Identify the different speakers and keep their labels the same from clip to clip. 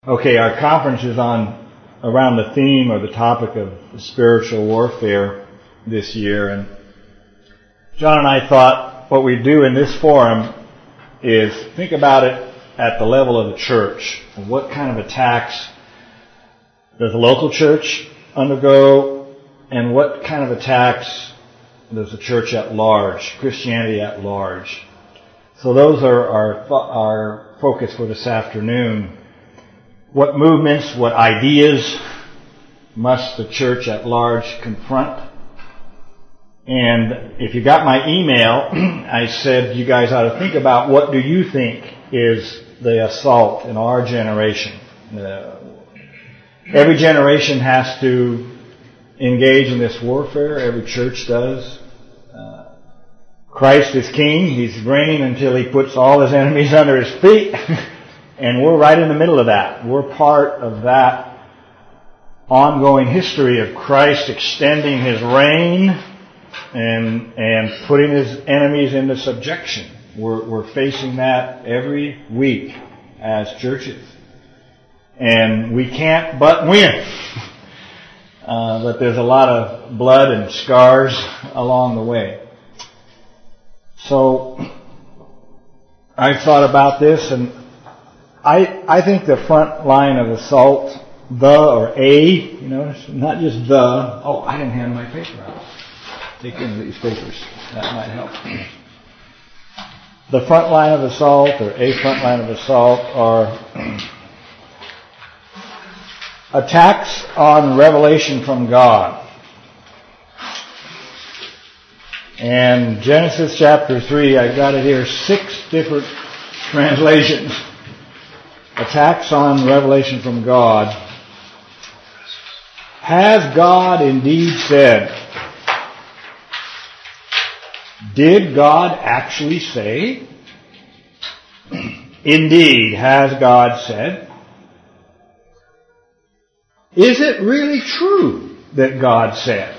Speaker 1: Okay, our conference is on around the theme or the topic of spiritual warfare this year, and John and I thought what we do in this forum is think about it at the level of the church. What kind of attacks does the local church undergo, and what kind of attacks does the church at large, Christianity at large? So those are our focus for this afternoon. What movements, what ideas must the church at large confront? And if you got my email, I said you guys ought to think about what do you think is the assault in our generation. Every generation has to engage in this warfare. Every church does. Christ is king. He's reigning until he puts all his enemies under his feet. And we're right in the middle of that. We're part of that ongoing history of Christ extending his reign and putting his enemies into subjection. We're facing that every week as churches. And we can't but win. But there's a lot of blood and scars along the way. So I thought about this, and I think the front line of assault, not just the, I didn't hand my paper out. Take in these papers. That might help. The front line of assault, or a front line of assault, are attacks on revelation from God. And Genesis chapter 3, I've got it here, 6 different translations. Attacks on revelation from God. Has God indeed said? Did God actually say? Indeed, has God said? Is it really true that God said?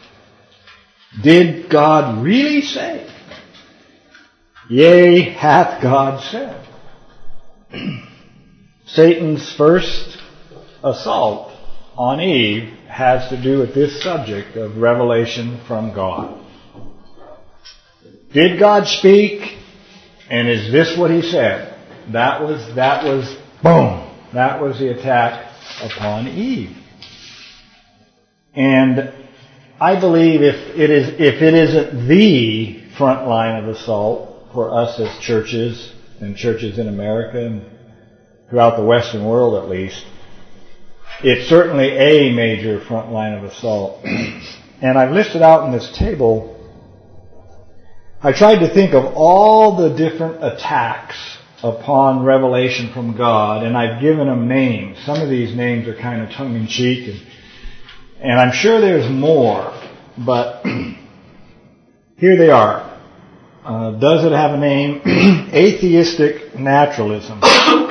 Speaker 1: Did God really say? Yea, hath God said? Satan's first assault on Eve has to do with this subject of revelation from God. Did God speak? And is this what he said? That was boom. That was the attack upon Eve. And I believe if it isn't the front line of assault for us as churches, and churches in America and throughout the Western world at least, it's certainly a major front line of assault. And I've listed out in this table, I tried to think of all the different attacks upon revelation from God, and I've given them names. Some of these names are kind of tongue-in-cheek, and I'm sure there's more, but here they are. Does it have a name? Atheistic naturalism.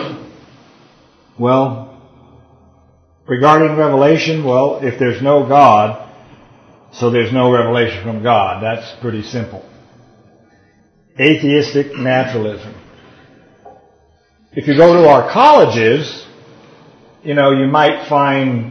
Speaker 1: Well, regarding revelation, if there's no God, so there's no revelation from God. That's pretty simple. Atheistic naturalism. If you go to our colleges, you might find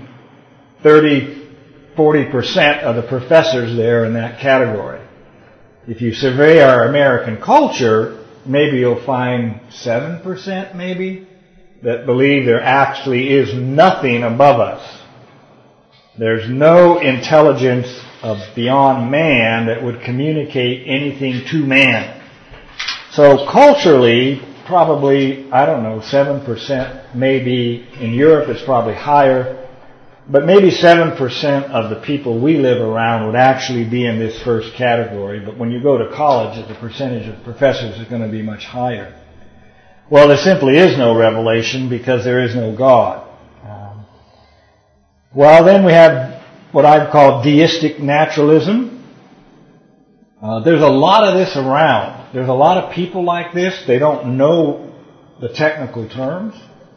Speaker 1: 30-40% of the professors there in that category. If you survey our American culture, maybe you'll find 7% maybe that believe there actually is nothing above us. There's no intelligence of beyond man that would communicate anything to man. So culturally, probably, 7% maybe. In Europe it's probably higher. But maybe 7% of the people we live around would actually be in this first category. But when you go to college, the percentage of professors is going to be much higher. Well, there simply is no revelation because there is no God. Then we have what I've called deistic naturalism. There's a lot of this around. There's a lot of people like this. They don't know the technical terms.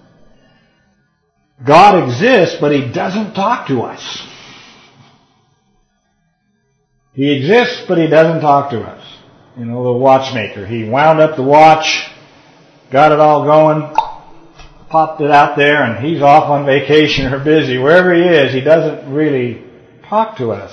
Speaker 1: God exists, but he doesn't talk to us. He exists, but he doesn't talk to us. The watchmaker. He wound up the watch, got it all going, popped it out there and he's off on vacation or busy. Wherever he is, he doesn't really talk to us.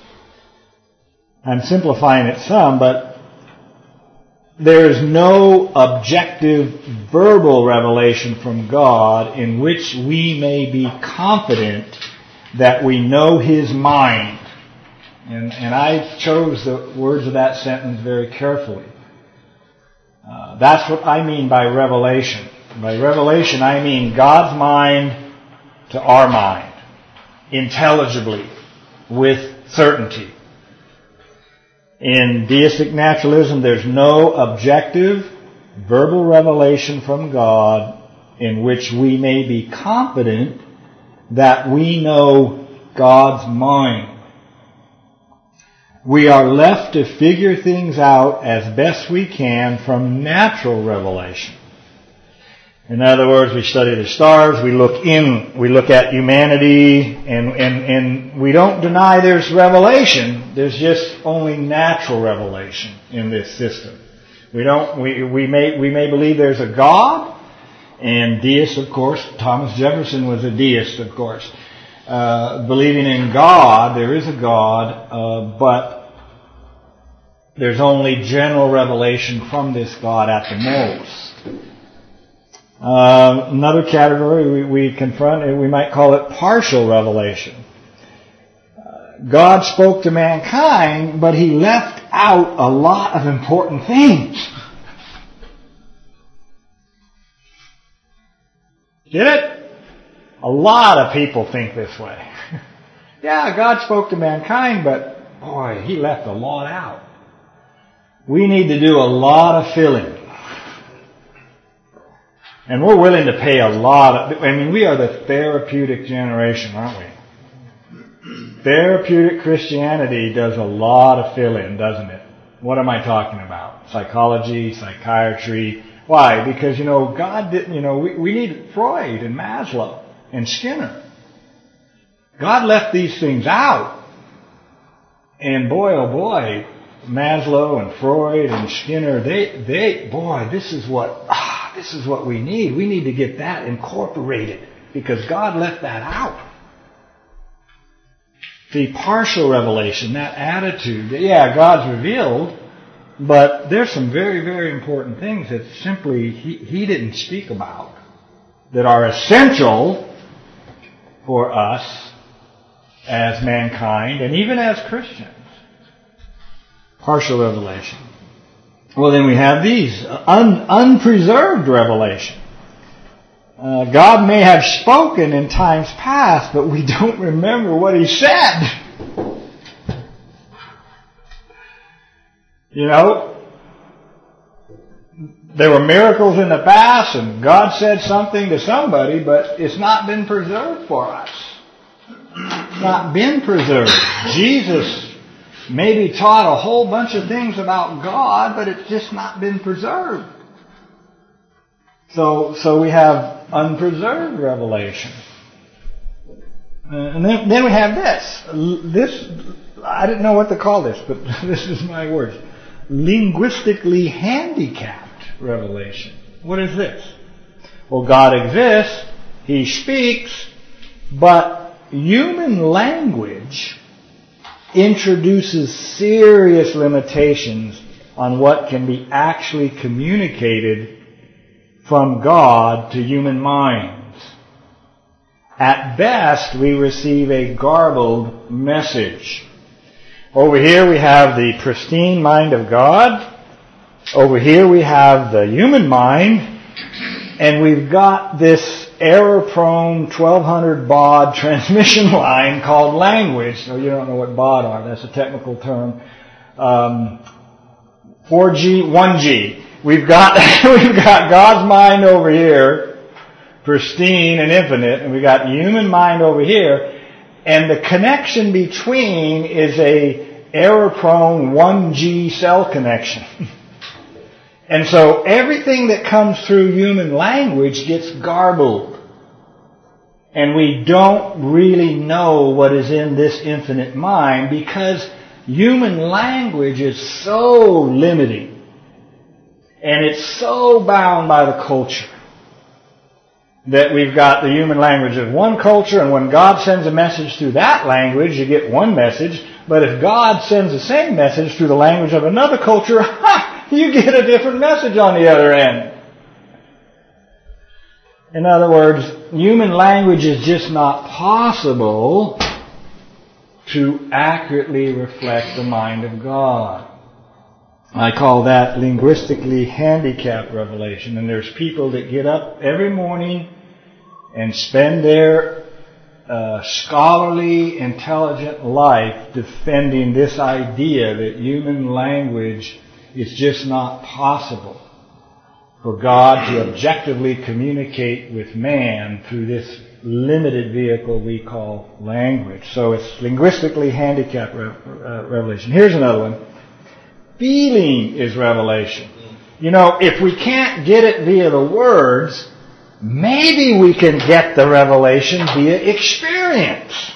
Speaker 1: I'm simplifying it some, but there is no objective verbal revelation from God in which we may be confident that we know His mind. And I chose the words of that sentence very carefully. That's what I mean by revelation. By revelation, I mean God's mind to our mind, intelligibly, with certainty. In deistic naturalism, there's no objective, verbal revelation from God in which we may be confident that we know God's mind. We are left to figure things out as best we can from natural revelation. In other words, we study the stars, we look at humanity, and we don't deny there's revelation. There's just only natural revelation in this system. We may believe there's a God, and deists, of course. Thomas Jefferson was a deist, of course. Believing in God, there is a God, but there's only general revelation from this God at the most. Another category we confront, we might call it partial revelation. God spoke to mankind, but He left out a lot of important things. Get it? A lot of people think this way. Yeah, God spoke to mankind, but boy, He left a lot out. We need to do a lot of filling. And we're willing to pay a lot of, we are the therapeutic generation, aren't we? Therapeutic Christianity does a lot of fill-in, doesn't it? What am I talking about? Psychology, psychiatry. Why? Because, God didn't, we need Freud and Maslow and Skinner. God left these things out. And boy, oh boy, Maslow and Freud and Skinner, this is what we need. We need to get that incorporated because God left that out. See, partial revelation, that attitude, God's revealed, but there's some very, very important things that simply He didn't speak about that are essential for us as mankind and even as Christians. Partial revelation. Well, then we have these. Unpreserved revelation. God may have spoken in times past, but we don't remember what He said. There were miracles in the past, and God said something to somebody, but it's not been preserved for us. It's not been preserved. Jesus maybe taught a whole bunch of things about God, but it's just not been preserved. So we have unpreserved revelation. And then we have this. I didn't know what to call this, but this is my words. Linguistically handicapped revelation. What is this? Well, God exists, He speaks, but human language introduces serious limitations on what can be actually communicated from God to human minds. At best, we receive a garbled message. Over here we have the pristine mind of God. Over here we have the human mind. And we've got this error-prone 1200 baud transmission line called language. So you don't know what baud are. That's a technical term. 4G, 1G. We've got God's mind over here, pristine and infinite, and we've got human mind over here, and the connection between is a error-prone 1G cell connection. And so everything that comes through human language gets garbled. And we don't really know what is in this infinite mind because human language is so limiting. And it's so bound by the culture. that we've got the human language of one culture, and when God sends a message through that language, you get one message. But if God sends the same message through the language of another culture, you get a different message on the other end. In other words, human language is just not possible to accurately reflect the mind of God. I call that linguistically handicapped revelation. And there's people that get up every morning and spend their scholarly, intelligent life defending this idea that human language is just not possible for God to objectively communicate with man through this limited vehicle we call language. So it's linguistically handicapped revelation. Here's another one. Feeling is revelation. You know, if we can't get it via the words, maybe we can get the revelation via experience.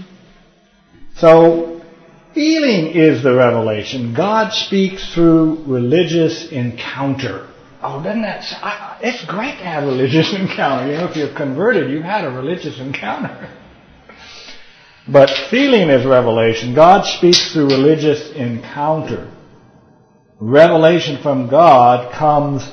Speaker 1: So, feeling is the revelation. God speaks through religious encounter. Oh, doesn't that... it's great to have a religious encounter. You know, if you're converted, you've had a religious encounter. But feeling is revelation. God speaks through religious encounter. Revelation from God comes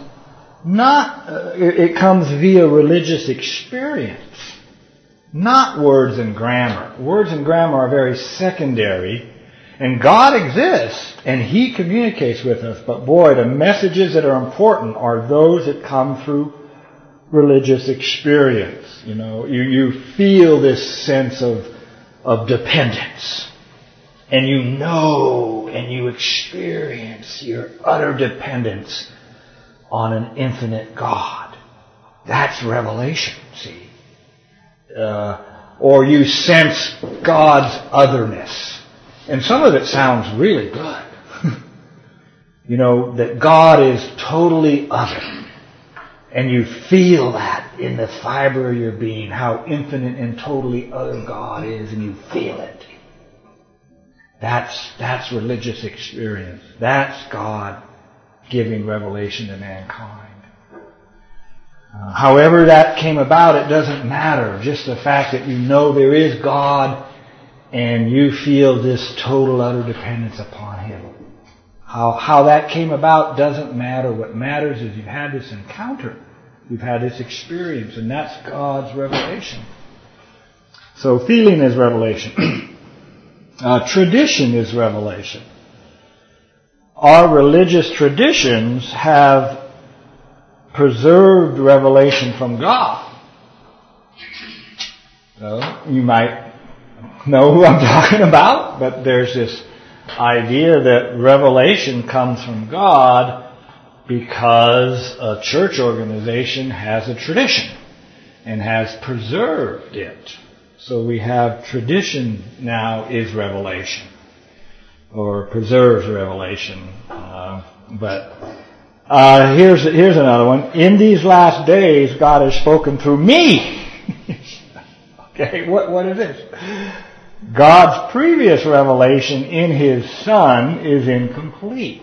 Speaker 1: it comes via religious experience, not words and grammar. Words and grammar are very secondary, and God exists, and He communicates with us. But boy, the messages that are important are those that come through religious experience. You know, you feel this sense of dependence. And you know and you experience your utter dependence on an infinite God. That's revelation, see. Or you sense God's otherness. And some of it sounds really good. You know, that God is totally other. And you feel that in the fiber of your being, how infinite and totally other God is, and you feel it. That's religious experience. That's God giving revelation to mankind. However that came about, it doesn't matter. Just the fact that you know there is God and you feel this total utter dependence upon Him. How that came about doesn't matter. What matters is you've had this encounter. You've had this experience, and that's God's revelation. So feeling is revelation. Tradition is revelation. Our religious traditions have preserved revelation from God. So you might know who I'm talking about, but there's this idea that revelation comes from God because a church organization has a tradition and has preserved it. So we have tradition now is revelation, or preserves revelation. Here's another one. In these last days, God has spoken through me. Okay, what is this? God's previous revelation in His Son is incomplete.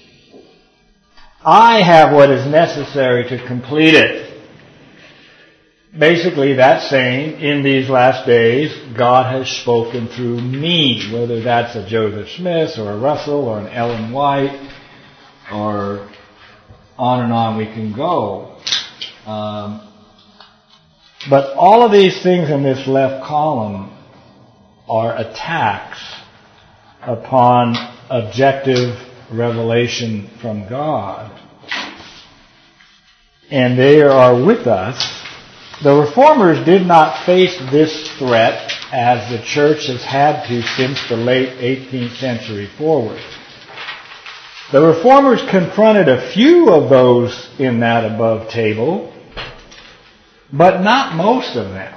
Speaker 1: I have what is necessary to complete it. Basically, that's saying, in these last days, God has spoken through me, whether that's a Joseph Smith or a Russell or an Ellen White, or on and on we can go. But all of these things in this left column are attacks upon objective revelation from God. And they are with us. The Reformers did not face this threat as the Church has had to since the late 18th century forward. The Reformers confronted a few of those in that above table, but not most of them.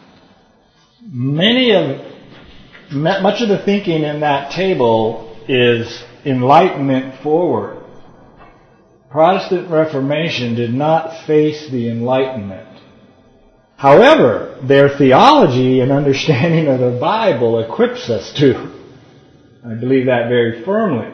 Speaker 1: Much of the thinking in that table is Enlightenment forward. Protestant Reformation did not face the Enlightenment. However, their theology and understanding of the Bible equips us to. I believe that very firmly.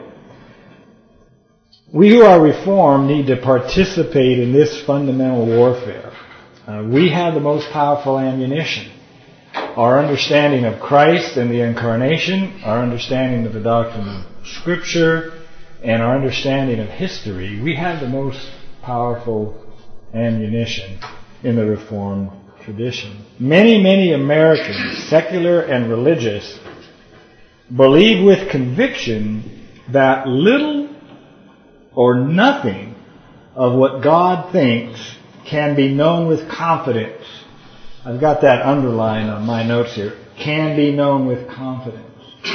Speaker 1: We who are Reformed need to participate in this fundamental warfare. We have the most powerful ammunition. Our understanding of Christ and the Incarnation, our understanding of the doctrine of Scripture, and our understanding of history, we have the most powerful ammunition in the Reformed tradition. Many Americans, secular and religious, believe with conviction that little or nothing of what God thinks can be known with confidence. I've got that underlined on my notes here. Can be known with confidence.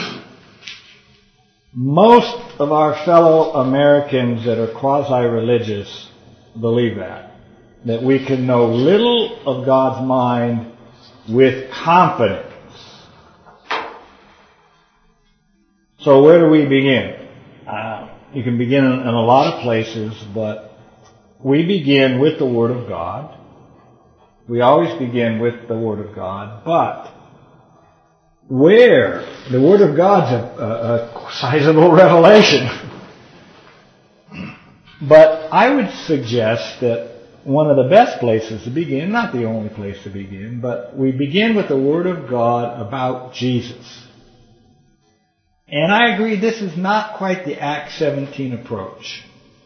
Speaker 1: Most of our fellow Americans that are quasi-religious believe that we can know little of God's mind with confidence. So where do we begin? You can begin in a lot of places, but we begin with the Word of God. We always begin with the Word of God, but where the Word of God's a sizable revelation. But I would suggest that one of the best places to begin, not the only place to begin, but we begin with the Word of God about Jesus. And I agree this is not quite the Acts 17 approach.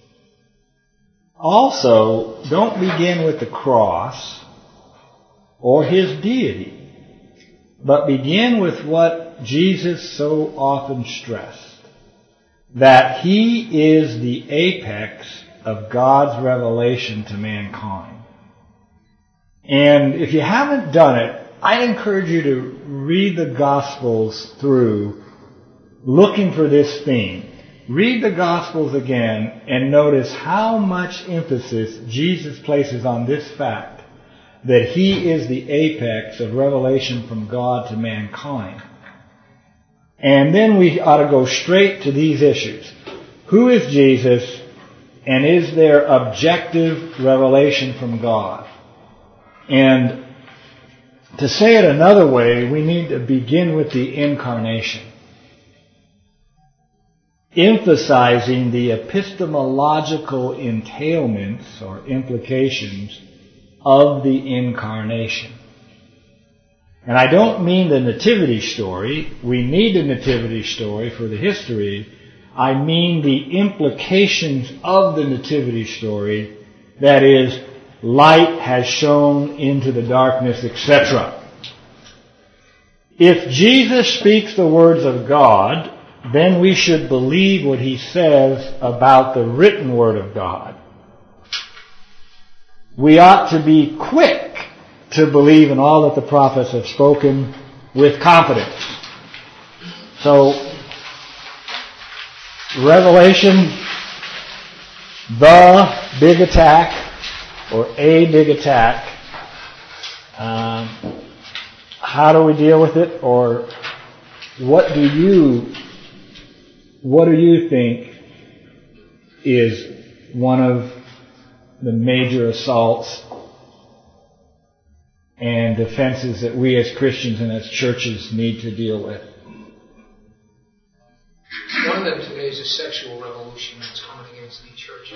Speaker 1: Also, don't begin with the cross or His deity, but begin with what Jesus so often stressed, that He is the apex of God's revelation to mankind. And if you haven't done it, I encourage you to read the Gospels through, looking for this theme. Read the Gospels again and notice how much emphasis Jesus places on this fact, that He is the apex of revelation from God to mankind. And then we ought to go straight to these issues. Who is Jesus, and is there objective revelation from God? And to say it another way, we need to begin with the Incarnation, emphasizing the epistemological entailments or implications of the Incarnation. And I don't mean the nativity story. We need the nativity story for the history. I mean the implications of the nativity story, that is, light has shone into the darkness, etc. If Jesus speaks the words of God, then we should believe what He says about the written Word of God. We ought to be quick to believe in all that the prophets have spoken with confidence. So, Revelation, the big attack, or a big attack. How do we deal with it? Or what do you think is one of the major assaults and defenses that we as Christians and as churches need to deal with?
Speaker 2: One of them today is a sexual revolution that's coming against the churches,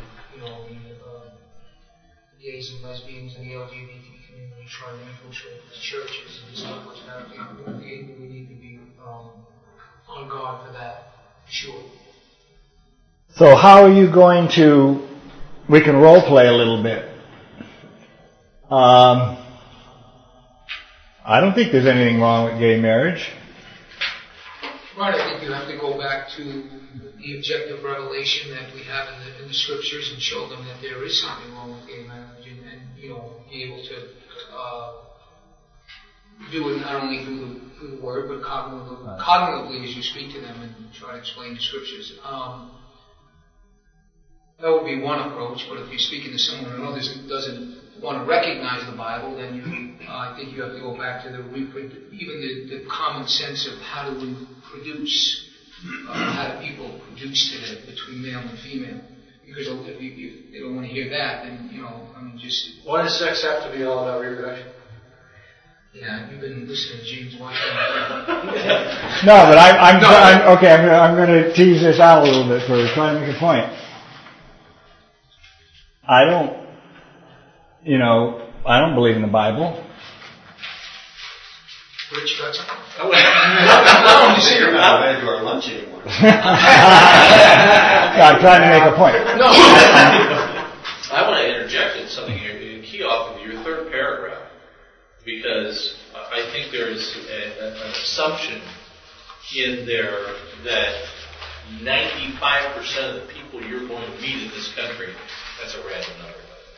Speaker 2: the gays and lesbians and the LGBT community trying to infiltrate the churches and stuff like that. We need to be on guard for that, sure.
Speaker 1: So how are you going to, we can role play a little bit. I don't think there's anything wrong with gay marriage.
Speaker 2: Right, I think you have to go back to the objective revelation that we have in the Scriptures and show them that there is something wrong with gay marriage, and be able to do it not only through the Word, but cognitively as you speak to them and try to explain the Scriptures. That would be one approach, but if you're speaking to someone who doesn't want to recognize the Bible, then I think you have to go back to the common sense of how do we produce, how do people produce today between male and female? Because if they don't want to hear that, then just.
Speaker 3: Why does sex have to be all about reproduction?
Speaker 2: Yeah, you've been listening to James White.
Speaker 1: No, but I'm going to tease this out a little bit first, try to make a point. I don't, I don't believe in the Bible.
Speaker 2: Rich, got something?
Speaker 3: You're not going to do our lunch anymore.
Speaker 1: I'm trying to make a point.
Speaker 3: No. I want to interject in something here. Key off of your third paragraph, because I think there's an assumption in there that 95% of the people you're going to meet in this country, that's a random number.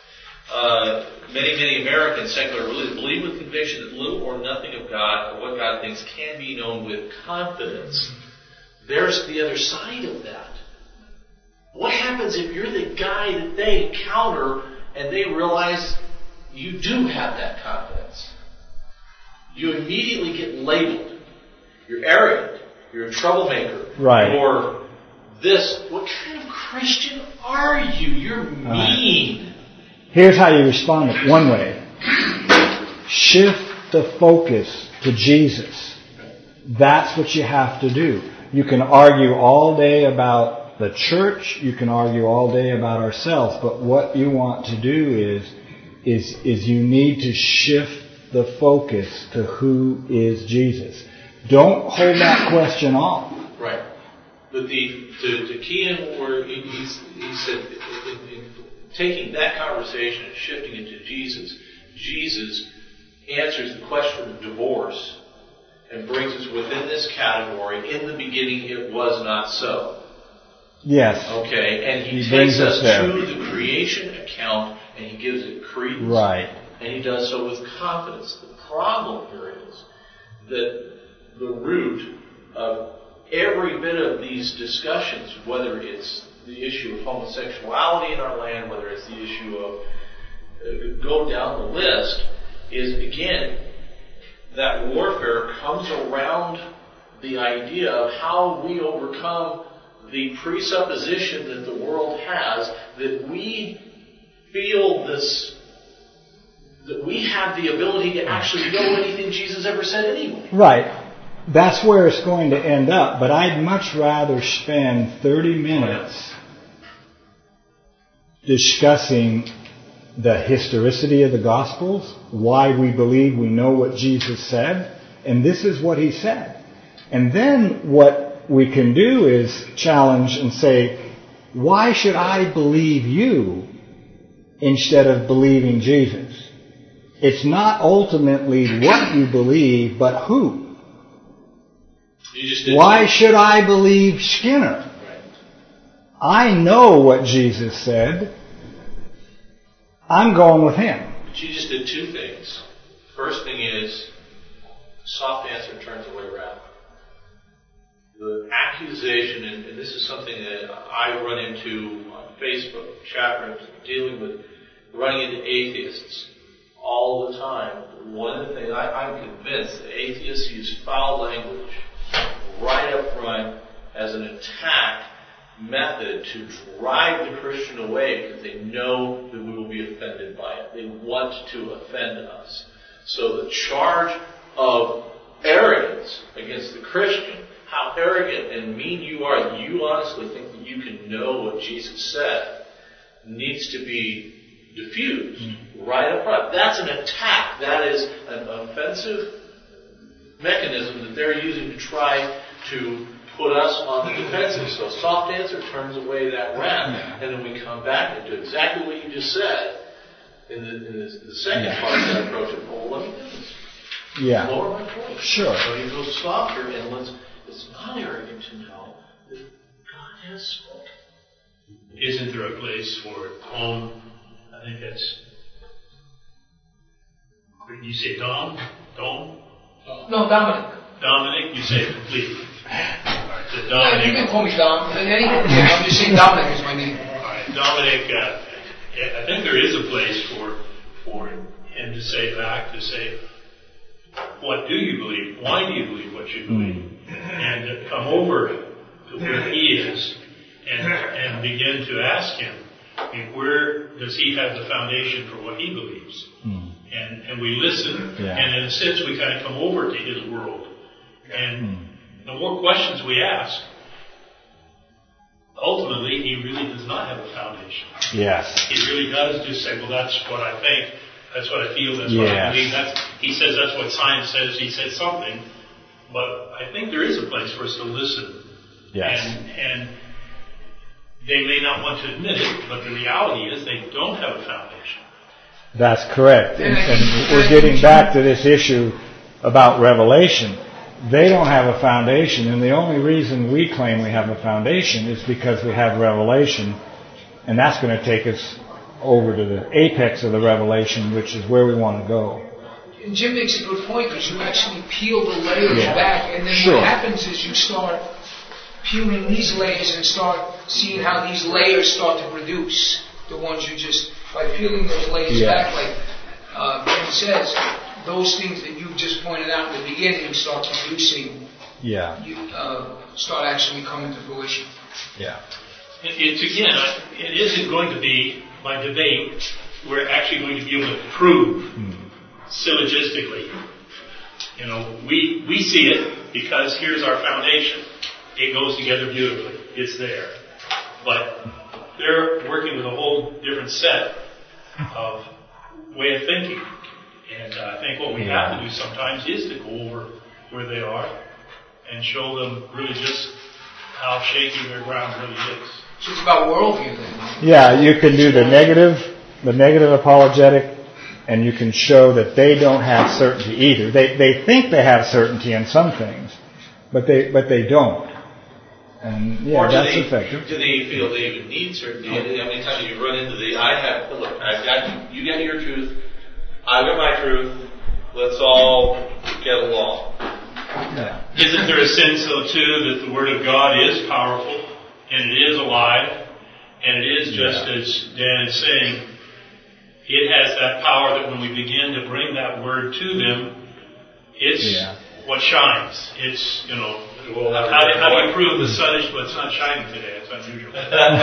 Speaker 3: Many Americans, secular religions, believe with conviction that little or nothing of God or what God thinks can be known with confidence. There's the other side of that. What happens if you're the guy that they encounter and they realize you do have that confidence? You immediately get labeled. You're arrogant. You're a troublemaker.
Speaker 1: Right.
Speaker 3: You're this. What kind of Christian are you? You're mean.
Speaker 1: Here's how you respond it. One way. Shift the focus to Jesus. That's what you have to do. You can argue all day about the church. You can argue all day about ourselves. But what you want to do is you need to shift the focus to who is Jesus. Don't hold that question off.
Speaker 3: Right. But the key in where he said, taking that conversation and shifting it to Jesus, Jesus answers the question of divorce and brings us within this category. In the beginning, it was not so.
Speaker 1: Yes.
Speaker 3: Okay, and he
Speaker 1: brings
Speaker 3: takes us
Speaker 1: there
Speaker 3: to the creation account and he gives it credence.
Speaker 1: Right.
Speaker 3: And he does so with confidence. The problem here is that the root of every bit of these discussions, whether it's the issue of homosexuality in our land, whether it's the issue of go down the list, is again, that warfare comes around the idea of how we overcome the presupposition that the world has that we feel this, that we have the ability to actually know anything Jesus ever said anyway.
Speaker 1: Right. That's where it's going to end up. But I'd much rather spend 30 minutes discussing the historicity of the Gospels, why we believe we know what Jesus said, and this is what he said. And then what we can do is challenge and say, why should I believe you instead of believing Jesus? It's not ultimately what you believe, but who. Why should I believe Skinner? I know what Jesus said. I'm going with him.
Speaker 3: But you just did two things. First thing is, soft answer turns away wrath. The accusation, and this is something that I run into on Facebook, chat rooms, dealing with, running into atheists all the time. One of the things, I'm convinced that atheists use foul language right up front as an attack method to drive the Christian away because they know that we will be offended by it. They want to offend us. So the charge of arrogance against the Christian, how arrogant and mean you are that you honestly think that you can know what Jesus said, needs to be diffused right up front. That's an attack. That is an offensive mechanism that they're using to try to put us on the defensive. So soft answer turns away that wrath. And then we come back and do exactly what you just said in the second part of that approach. Well, let me do this.
Speaker 1: Yeah.
Speaker 3: Lower my voice.
Speaker 1: Sure.
Speaker 3: So you go softer and it's not arrogant to know that God has spoken.
Speaker 4: Isn't there a place for own? I think that's. You say Dom?
Speaker 2: No, Dominic.
Speaker 4: Dominic, you say complete. Alright, so
Speaker 2: You
Speaker 4: Dominic.
Speaker 2: can call me Dom. I'm just saying Dominic is my name.
Speaker 4: Alright, Dominic, I think there is a place for him to say back, to say, what do you believe? Why do you believe what you believe? And to come over to where he is and begin to ask him, where does he have the foundation for what he believes? And we listen, and in a sense we kind of come over to his world. And the more questions we ask, ultimately he really does not have a foundation.
Speaker 1: Yes.
Speaker 4: He really does just say, well, that's what I think. That's what I feel. That's what I believe. He says that's what science says. He said something, but I think there is a place for us to listen.
Speaker 1: Yes.
Speaker 4: And they may not want to admit it, but the reality is they don't have a foundation.
Speaker 1: That's correct. And we're getting back to this issue about revelation. They don't have a foundation, and the only reason we claim we have a foundation is because we have revelation, and that's going to take us over to the apex of the revelation, which is where we want to go.
Speaker 2: And Jim makes a good point, because you actually peel the layers back, and then what happens is you start peeling these layers and start seeing how these layers start to produce the ones you just, by peeling those layers back, like Jim says, those things that you just pointed out in the beginning start producing, start actually coming to fruition.
Speaker 1: Yeah.
Speaker 4: It's again, it isn't going to be by debate. We're actually going to be able to prove syllogistically. You know, we see it because here's our foundation. It goes together beautifully. It's there. But they're working with a whole different set of way of thinking. And I think what we have to do sometimes is to go over where they are and show them really just how shaky their ground really is.
Speaker 2: So it's about worldview then.
Speaker 1: Yeah, you can do the negative apologetic, and you can show that they don't have certainty either. They think they have certainty in some things, but they don't. And that's effective.
Speaker 3: Do they feel they even need certainty? How many times you run into you got your truth, I've got my truth, let's all get along.
Speaker 1: Yeah.
Speaker 4: Isn't there a sense, though, too, that the Word of God is powerful, and it is alive, and it is just as Dan is saying, it has that power that when we begin to bring that Word to them, it's what shines. It's, how do you prove the sun is, but it's not shining today? It's unusual.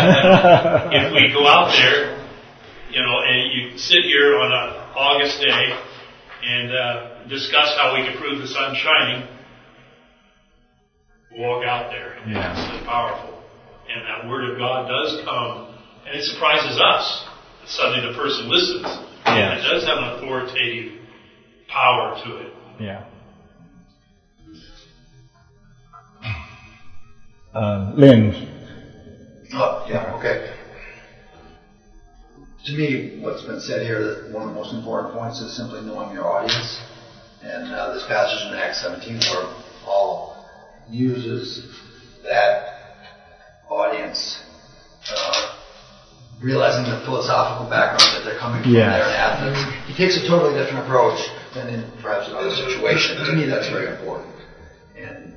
Speaker 4: If we go out there, and you sit here on an August day and discuss how we can prove the sun shining, walk out there. And it's powerful. And that Word of God does come, and it surprises us. Suddenly the person listens. And it does have an authoritative power to it.
Speaker 1: Yeah. Lynn.
Speaker 5: Okay. To me, what's been said here, that one of the most important points is simply knowing your audience. And this passage in Acts 17 where Paul uses that audience, realizing the philosophical background that they're coming from there in Athens. He takes a totally different approach than in perhaps another situation. To me, that's very important. And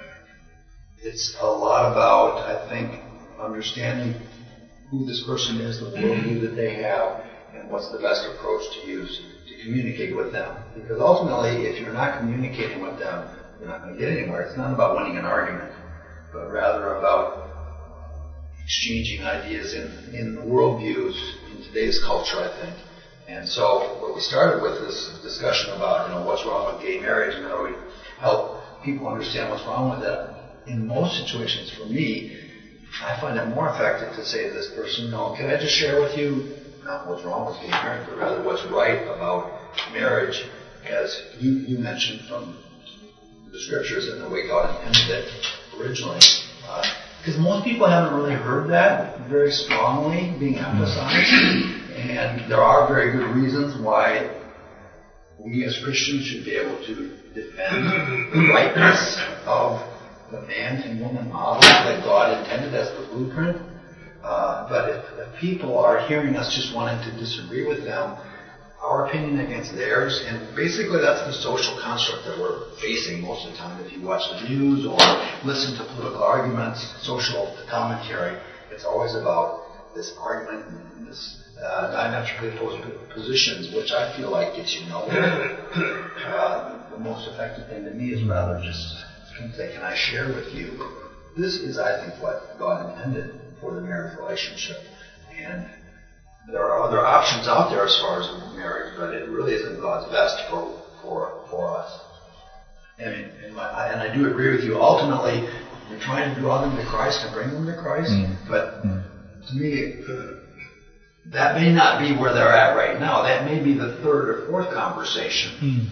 Speaker 5: it's a lot about, I think, understanding who this person is, the worldview that they have, and what's the best approach to use to communicate with them. Because ultimately, if you're not communicating with them, you're not going to get anywhere. It's not about winning an argument, but rather about exchanging ideas in worldviews in today's culture, I think. And so what we started with is a discussion about, what's wrong with gay marriage and how we help people understand what's wrong with that. In most situations, for me, I find it more effective to say to this person, can I just share with you not what's wrong with gay marriage, but rather what's right about marriage, as you mentioned from the scriptures and the way God intended it originally. Because most people haven't really heard that very strongly being emphasized, and there are very good reasons why we as Christians should be able to defend the rightness of the man and woman model that God intended as the blueprint. But if people are hearing us just wanting to disagree with them, our opinion against theirs, and basically that's the social construct that we're facing most of the time. If you watch the news or listen to political arguments, social commentary, it's always about this argument and this diametrically opposed positions, which I feel like gets you nowhere. The most effective thing to me is rather just say, can I share with you? This is, I think, what God intended for the marriage relationship. And there are other options out there as far as marriage, but it really isn't God's best for us. And I do agree with you. Ultimately, we're trying to draw them to Christ and bring them to Christ. But to me, that may not be where they're at right now. That may be the third or fourth conversation.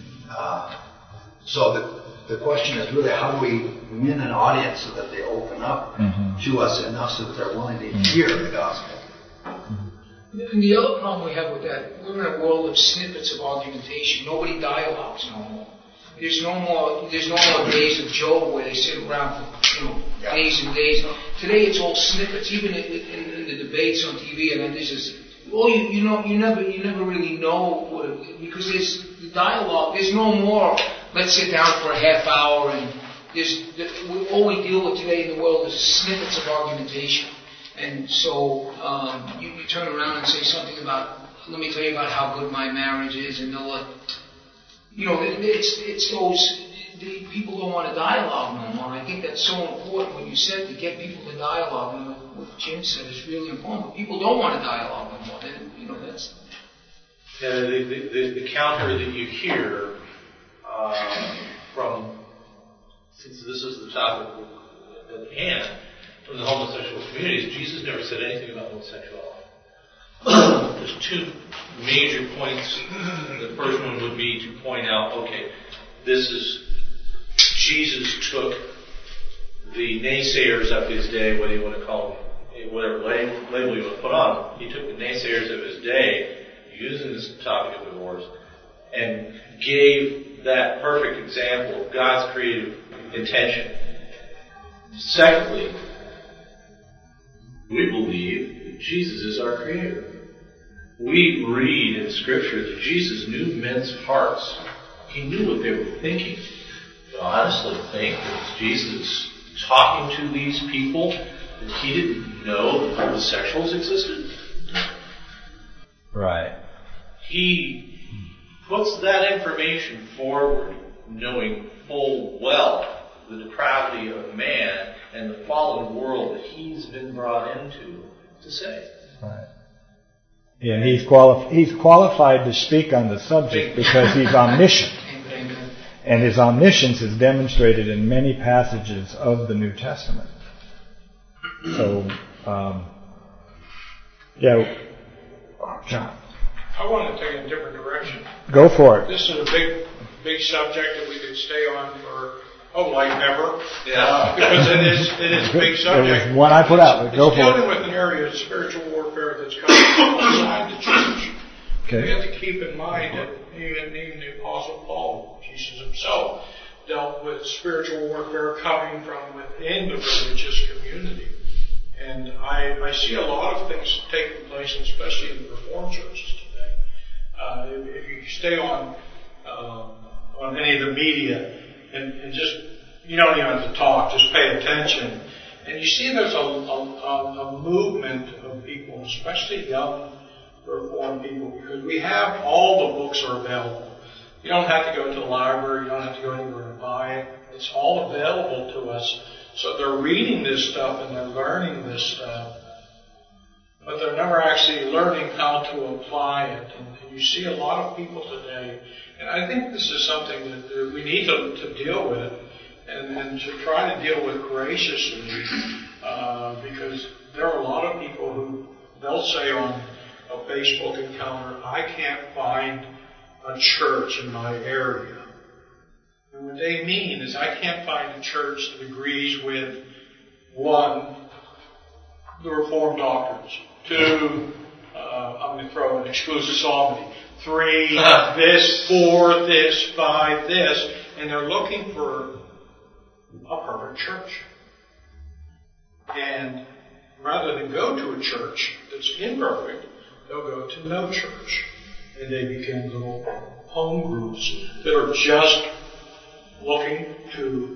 Speaker 5: So the question is really, how do we win an audience so that they open up to us enough so that they're willing to hear the gospel?
Speaker 2: And the other problem we have with that, we're in a world of snippets of argumentation. Nobody dialogues no more. There's no more days of Job where they sit around for days and days. Today it's all snippets, even in the debates on TV. And then there's this, you never really know because there's the dialogue. There's no more. Let's sit down for a half hour and all we deal with today in the world is snippets of argumentation. And so you turn around and say something about, let me tell you about how good my marriage is, and it's those, people don't want to dialogue no more. I think that's so important what you said, to get people to dialogue. And what Jim said is really important. But people don't want to dialogue no more. That's...
Speaker 3: Yeah, the counter that you hear from, since this is the topic at hand, from the homosexual communities, Jesus never said anything about homosexuality. There's two major points. The first one would be to point out, okay, Jesus took the naysayers of his day, whether you want to call them, whatever label you want to put on them, he took the naysayers of his day, using this topic of divorce, and gave that perfect example of God's creative intention. Secondly, we believe that Jesus is our Creator. We read in Scripture that Jesus knew men's hearts. He knew what they were thinking. I honestly think that Jesus talking to these people, that he didn't know that homosexuals existed.
Speaker 1: Right.
Speaker 3: He puts that information forward, knowing full well the depravity of man and the fallen world that he's been brought into to save.
Speaker 1: Right. Yeah, and he's qualified to speak on the subject because he's omniscient. And his omniscience is demonstrated in many passages of the New Testament. So, John.
Speaker 6: I want to take it a different direction.
Speaker 1: Go for it.
Speaker 6: This is a big subject that we could stay on for life ever.
Speaker 3: Yeah.
Speaker 6: Because it is a big subject.
Speaker 1: It was one I put out, but go for it.
Speaker 6: It's dealing with an area of spiritual warfare that's coming from outside the church.
Speaker 1: Okay.
Speaker 6: We have to keep in mind that even the Apostle Paul, Jesus himself, dealt with spiritual warfare coming from within the religious community. And I see a lot of things taking place, especially in the Reformed churches today. If you stay on any of the media and just, you don't even have to talk, just pay attention. And you see there's a movement of people, especially young Reformed people, because we have all the books are available. You don't have to go to the library, you don't have to go anywhere to buy it. It's all available to us. So they're reading this stuff and they're learning this stuff, but they're never actually learning how to apply it. And you see a lot of people today, and I think this is something that we need to deal with and to try to deal with graciously, because there are a lot of people who, they'll say on a Facebook encounter, I can't find a church in my area. And what they mean is I can't find a church that agrees with 1, the Reformed doctrines, 2, I'm going to throw an exclusive psalmody, 3, this, 4, this, 5, this, and they're looking for a perfect church. And rather than go to a church that's imperfect, they'll go to no church. And they become little home groups that are just looking to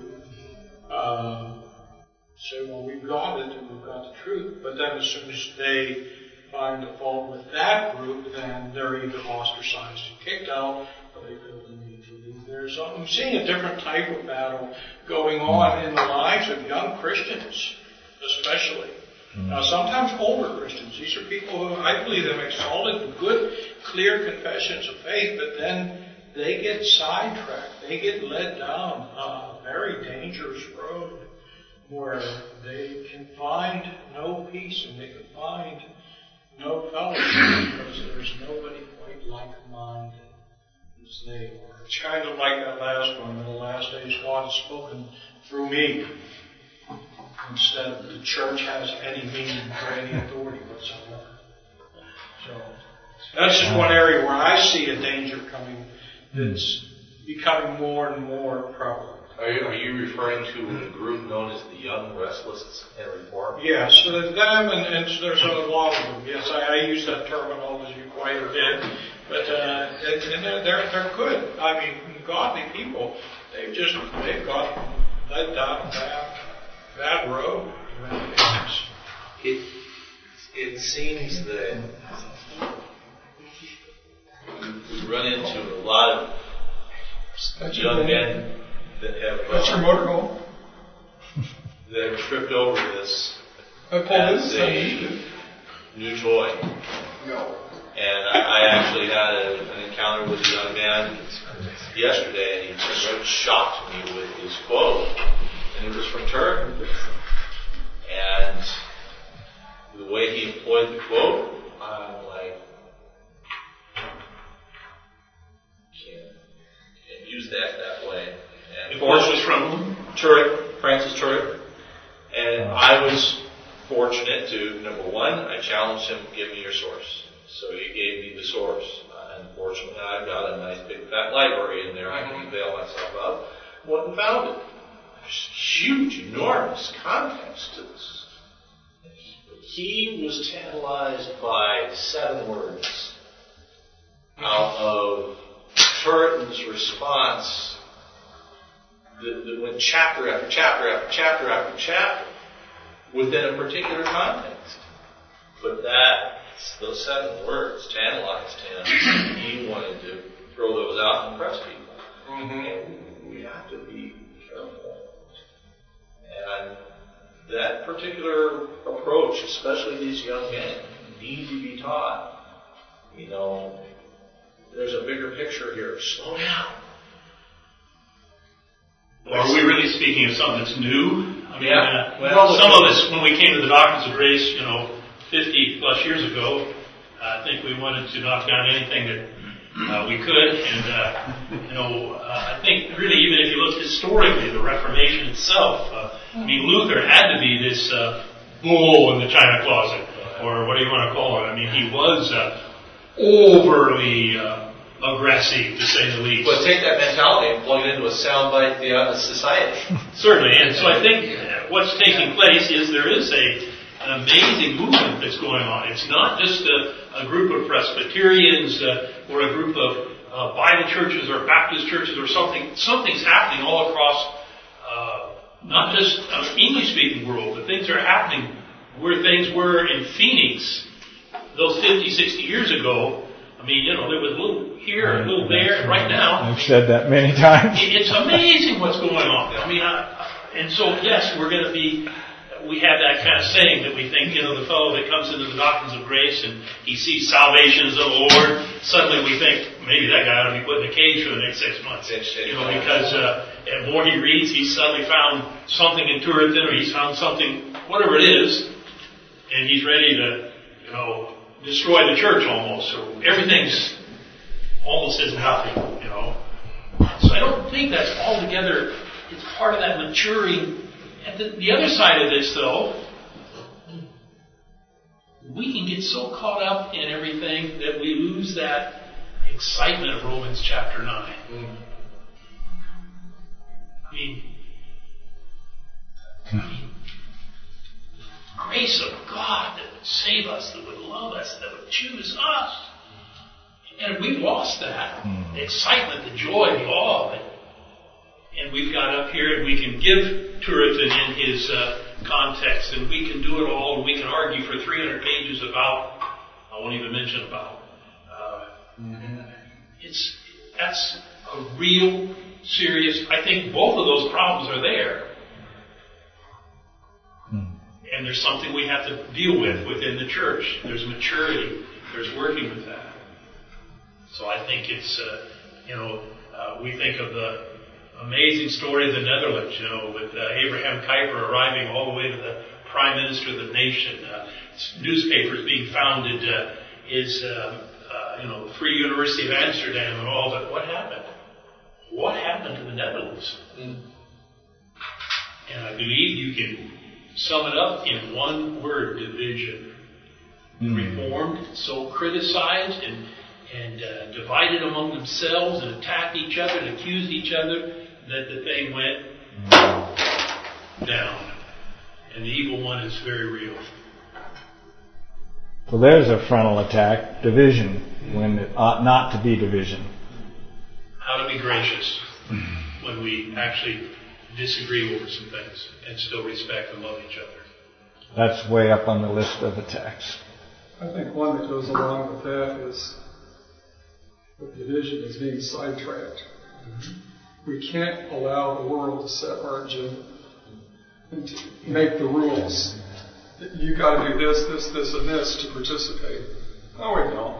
Speaker 6: say, well, we've got it and we've got the truth. But then as soon as they find a fault with that group, then they're either ostracized and kicked out, or they feel the need to leave there. So I'm seeing a different type of battle going on in the lives of young Christians, especially. Now, sometimes older Christians. These are people who I believe they make solid, good, clear confessions of faith, but then they get sidetracked. They get led down a very dangerous road where they can find no peace and they can find no fellowship because there's nobody quite like-minded as they are. It's kind of like that last one. In the last days, God has spoken through me instead of the church has any meaning or any authority whatsoever. So that's just one area where I see a danger coming that's becoming more and more prevalent.
Speaker 3: Are you referring to a group known as the Young Restless and Reformed?
Speaker 6: Yes, so them and there's a lot of them. Yes, I use that terminology quite a bit, but and they're good. I mean, godly people. They've got led down that road.
Speaker 3: It seems that we run into a lot of young men that have
Speaker 6: That's your motorhome.
Speaker 3: that have tripped over this
Speaker 6: as
Speaker 3: a new toy.
Speaker 6: No.
Speaker 3: And I actually had an encounter with a young man yesterday, and he shocked me with his quote, and it was from Turk. And the way he employed the quote, I'm like, can't use that way. And
Speaker 4: the course was from
Speaker 3: Turek, Francis Turek. And I was fortunate to, number one, I challenged him, give me your source. So he gave me the source. Unfortunately, I've got a nice big fat library in there I can avail myself of. Went and found it. There's huge, enormous context to this. He was tantalized by 7 words out of Turreton's response that went chapter after chapter after chapter after chapter within a particular context. But those 7 words tantalized him. He wanted to throw those out and impress people. And we have to be careful. And that particular approach, especially these young men, need to be taught. You know, there's a bigger picture here. Slow down.
Speaker 4: Are we really speaking of something that's new? I mean,
Speaker 3: well,
Speaker 4: some of us, when we came to the Doctrines of Grace, 50 plus years ago, I think we wanted to knock down anything that we could. And, I think really, even if you look historically, the Reformation itself, Luther had to be this bull in the china closet, or what do you want to call it? I mean, he was overly aggressive, to say the least.
Speaker 3: But take that mentality and plug it into a soundbite society.
Speaker 4: Certainly, and so I think what's taking place is there is an amazing movement that's going on. It's not just a group of Presbyterians or a group of Bible churches or Baptist churches or something. Something's happening all across not just English-speaking world, but things are happening where things were in Phoenix those 50, 60 years ago. I mean, there was a little here, a little there, and right now.
Speaker 1: I've said that many times.
Speaker 4: It's amazing what's going on. I mean, and so, yes, we have that kind of saying that we think, the fellow that comes into the Doctrines of Grace and he sees salvation as the Lord, suddenly we think, maybe that guy ought to be put in a cage for the next 6 months. Because the more he reads, he's suddenly found something in Turreton, or he's found something, whatever it is, and he's ready to, destroy the church almost. So everything's almost as nothing, So I don't think that's altogether, it's part of that maturing. And the other side of this, though, we can get so caught up in everything that we lose that excitement of Romans chapter 9. I mean, grace of God that would save us, that would love us, that would choose us. And we've lost that. The excitement, the joy, the awe of it. And we've got up here and we can give Turreton in his context, and we can do it all, and we can argue for 300 pages about, I won't even mention about. That's a real serious, I think both of those problems are there. And there's something we have to deal with within the church. There's maturity. There's working with that. So I think it's, we think of the amazing story of the Netherlands, with Abraham Kuyper arriving all the way to the Prime Minister of the nation, newspapers being founded is the Free University of Amsterdam and all, but what happened? What happened to the Netherlands? And I believe you can sum it up in one word: division. Reformed, so criticized and divided among themselves and attacked each other and accused each other that they went down. And the evil one is very real.
Speaker 1: So there's a frontal attack, division, when it ought not to be division.
Speaker 4: How to be gracious when we actually disagree over some things and still respect and love each other.
Speaker 1: That's way up on the list of attacks.
Speaker 7: I think one that goes along with that is the division is being sidetracked. We can't allow the world to set our agenda and to make the rules. You got to do this, and this to participate. No, we don't.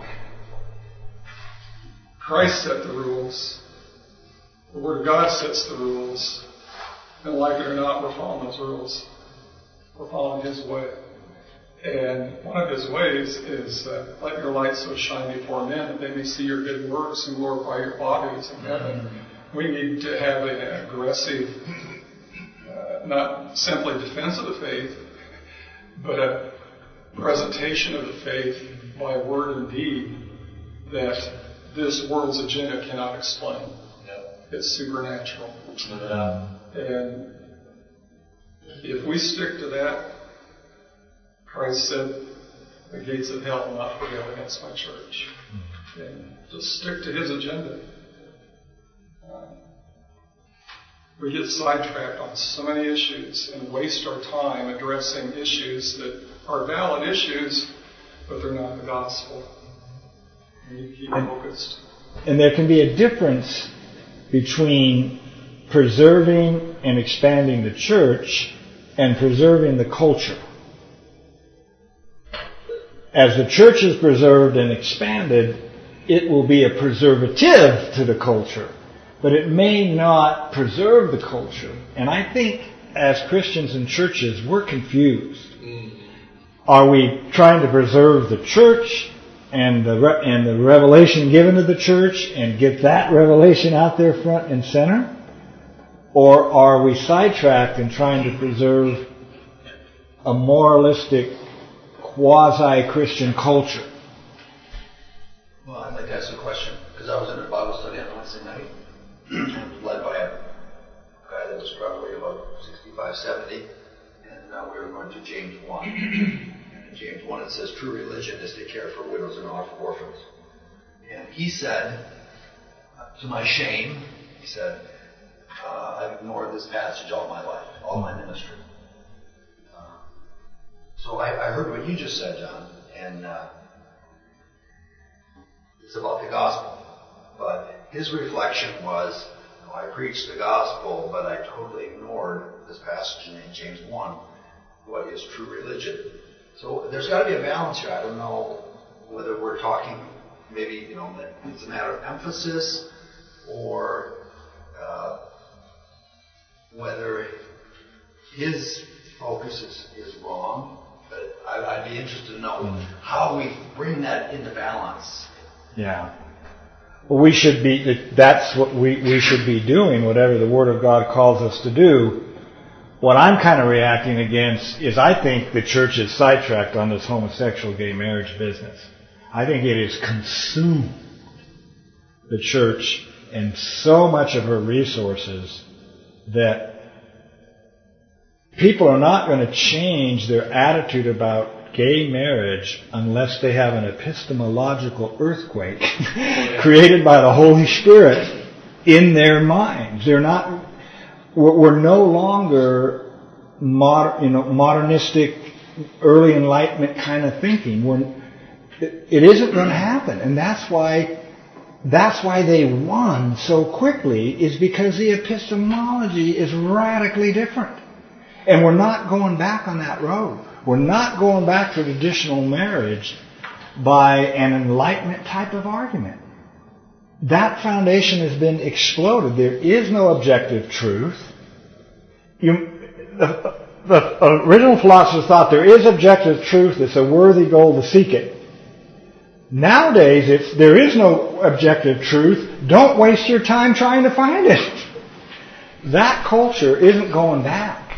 Speaker 7: Christ set the rules. The Word of God sets the rules. And like it or not, we're following those rules. We're following His way. And one of His ways is, let your light so shine before men that they may see your good works and glorify your bodies in heaven. We need to have an aggressive, not simply defense of the faith, but a presentation of the faith by word and deed that this world's agenda cannot explain. It's supernatural. And if we stick to that, Christ said, the gates of hell will not prevail against my church. And just stick to His agenda. We get sidetracked on so many issues and waste our time addressing issues that are valid issues, but they're not the gospel. We need to keep focused.
Speaker 1: And there can be a difference between preserving and expanding the church and preserving the culture. As the church is preserved and expanded, it will be a preservative to the culture, but it may not preserve the culture. And I think as Christians and churches, we're confused. Are we trying to preserve the church and the revelation given to the church and get that revelation out there front and center? Or are we sidetracked and trying to preserve a moralistic, quasi-Christian culture?
Speaker 5: Well, I'd like to ask a question, because I was in a Bible study on Wednesday night, led by a guy that was probably about 65, 70, and we were going to James 1. And in James 1 it says, true religion is to care for widows and orphans. And he said, to my shame, he said, I've ignored this passage all my life, all my ministry. So I heard what you just said, John, and it's about the gospel. But his reflection was, I preached the gospel, but I totally ignored this passage in James 1, what is true religion. So there's got to be a balance here. I don't know whether we're talking maybe, that it's a matter of emphasis or whether his focus is wrong. But I'd be interested to know how we bring that into balance.
Speaker 1: Yeah. Well, that's what we should be doing, whatever the Word of God calls us to do. What I'm kind of reacting against is I think the church is sidetracked on this homosexual gay marriage business. I think it has consumed the church and so much of her resources that people are not going to change their attitude about gay marriage unless they have an epistemological earthquake created by the Holy Spirit in their minds. We're no longer modernistic, early Enlightenment kind of thinking. It isn't going to happen, and that's why they won so quickly, is because the epistemology is radically different. And we're not going back on that road. We're not going back to traditional marriage by an Enlightenment type of argument. That foundation has been exploded. There is no objective truth. The the original philosophers thought there is objective truth, it's a worthy goal to seek it. Nowadays, there is no objective truth, don't waste your time trying to find it. That culture isn't going back.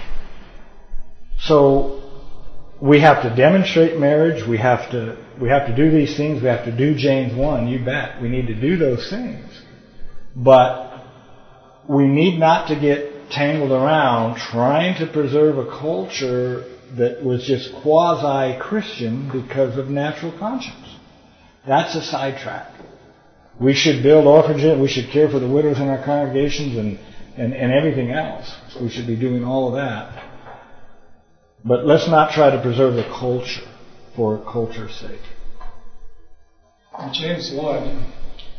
Speaker 1: So we have to demonstrate marriage, we have to do these things, we have to do James 1, you bet. We need to do those things. But we need not to get tangled around trying to preserve a culture that was just quasi-Christian because of natural conscience. That's a sidetrack. We should build orphanages, we should care for the widows in our congregations and everything else. We should be doing all of that. But let's not try to preserve the culture for culture's sake.
Speaker 7: In James 1,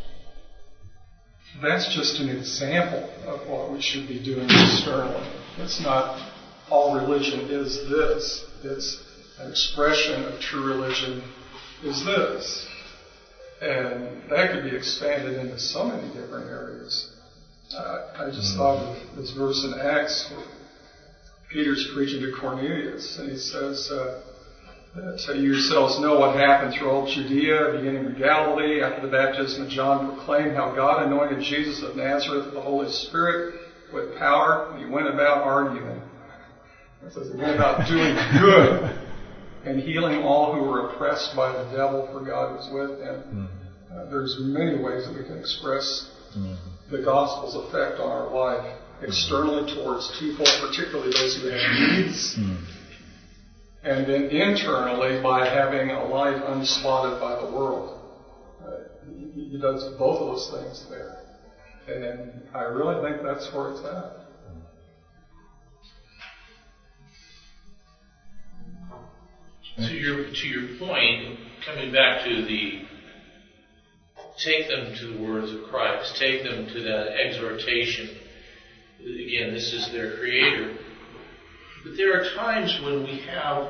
Speaker 7: that's just an example of what we should be doing externally. It's not all religion is this. It's an expression of true religion is this. And that could be expanded into so many different areas. I just thought of this verse in Acts where Peter's preaching to Cornelius, and he says that you yourselves know what happened through all Judea, beginning with Galilee, after the baptism of John, proclaimed how God anointed Jesus of Nazareth with the Holy Spirit with power, and he went about arguing. It says he went about doing good and healing all who were oppressed by the devil, for God was with him. There's many ways that we can express the gospel's effect on our life externally towards people, particularly those who have needs, and then internally by having a life unspotted by the world. He does both of those things there. And I really think that's where it's at.
Speaker 3: To your point, coming back to the take them to the words of Christ, take them to that exhortation. Again, this is their Creator. But there are times when we have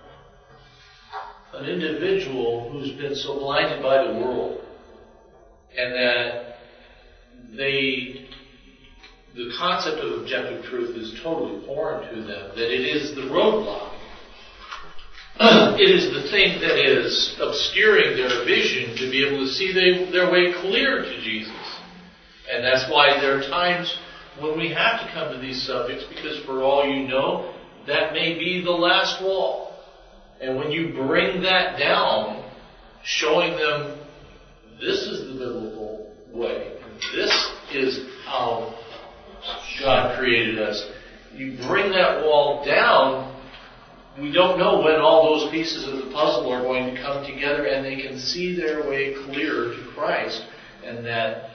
Speaker 3: an individual who's been so blinded by the world, and that the concept of objective truth is totally foreign to them, that it is the roadblock. It is the thing that is obscuring their vision to be able to see their way clear to Jesus. And that's why there are times when we have to come to these subjects, because for all you know, that may be the last wall. And when you bring that down, showing them this is the biblical way, this is how God created us, you bring that wall down, we don't know when all those pieces of the puzzle are going to come together and they can see their way clearer to Christ, and that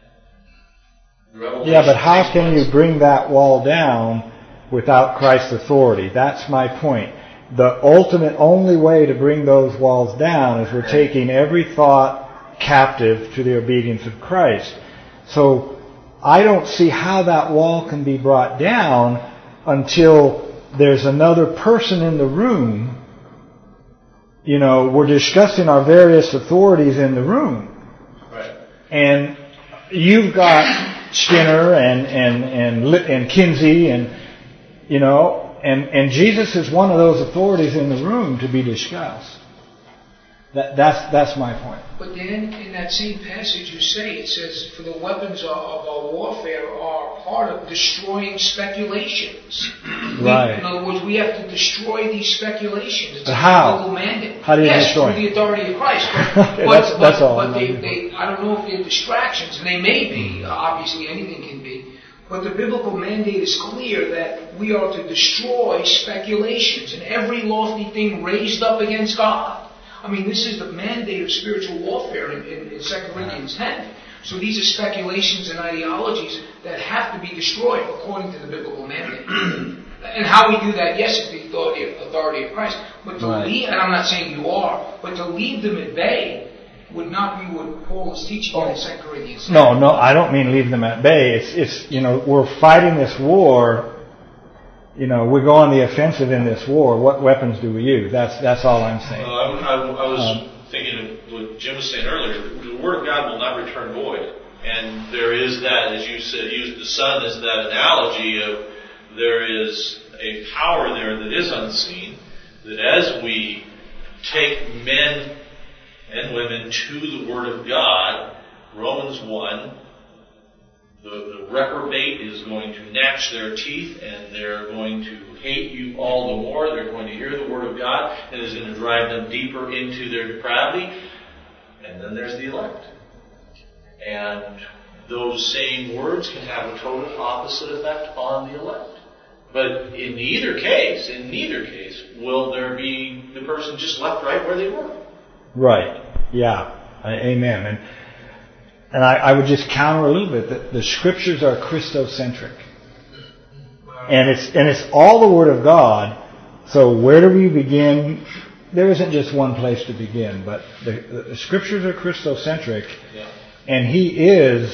Speaker 3: revelation.
Speaker 1: Yeah, but how can you bring that wall down without Christ's authority? That's my point. The ultimate only way to bring those walls down is we're taking every thought captive to the obedience of Christ. So I don't see how that wall can be brought down until there's another person in the room. You know, we're discussing our various authorities in the room.
Speaker 3: Right.
Speaker 1: And you've got Skinner and Kinsey and, you know, and Jesus is one of those authorities in the room to be discussed. That's my point.
Speaker 2: But then in that same passage you say, it says, for the weapons of our warfare are part of destroying speculations.
Speaker 1: Right.
Speaker 2: In other words, we have to destroy these speculations. It's
Speaker 1: but how?
Speaker 2: a global mandate.
Speaker 1: How do you
Speaker 2: destroy?
Speaker 1: destroy?
Speaker 2: Through the authority of Christ.
Speaker 1: Okay, that's all.
Speaker 2: But I don't know if they're distractions, and they may be. Obviously, anything can be. But the biblical mandate is clear that we are to destroy speculations and every lofty thing raised up against God. I mean, this is the mandate of spiritual warfare in 2 Corinthians 10. So these are speculations and ideologies that have to be destroyed according to the biblical mandate. And how we do that, yes, is the authority of Christ. But to leave, and I'm not saying you are, but to leave them at bay would not be what Paul is teaching in 2 Corinthians 10.
Speaker 1: No, I don't mean leave them at bay. It's you know, we're fighting this war. You know, we go on the offensive in this war. What weapons do we use? That's all I'm saying.
Speaker 3: I was thinking of what Jim was saying earlier. The Word of God will not return void. And there is that, as you said, use the sun as that analogy of there is a power there that is unseen, that as we take men and women to the Word of God, Romans 1, the reprobate is going to gnatch their teeth, and they're going to hate you all the more. They're going to hear the Word of God, and it's going to drive them deeper into their depravity. And then there's the elect. And those same words can have a total opposite effect on the elect. But in neither case, will there be the person just left right where they were.
Speaker 1: Right. Yeah. Amen. And I would just counter a little bit that the Scriptures are Christocentric. And it's all the Word of God. So where do we begin? There isn't just one place to begin, but the Scriptures are Christocentric.
Speaker 3: Yeah.
Speaker 1: And He is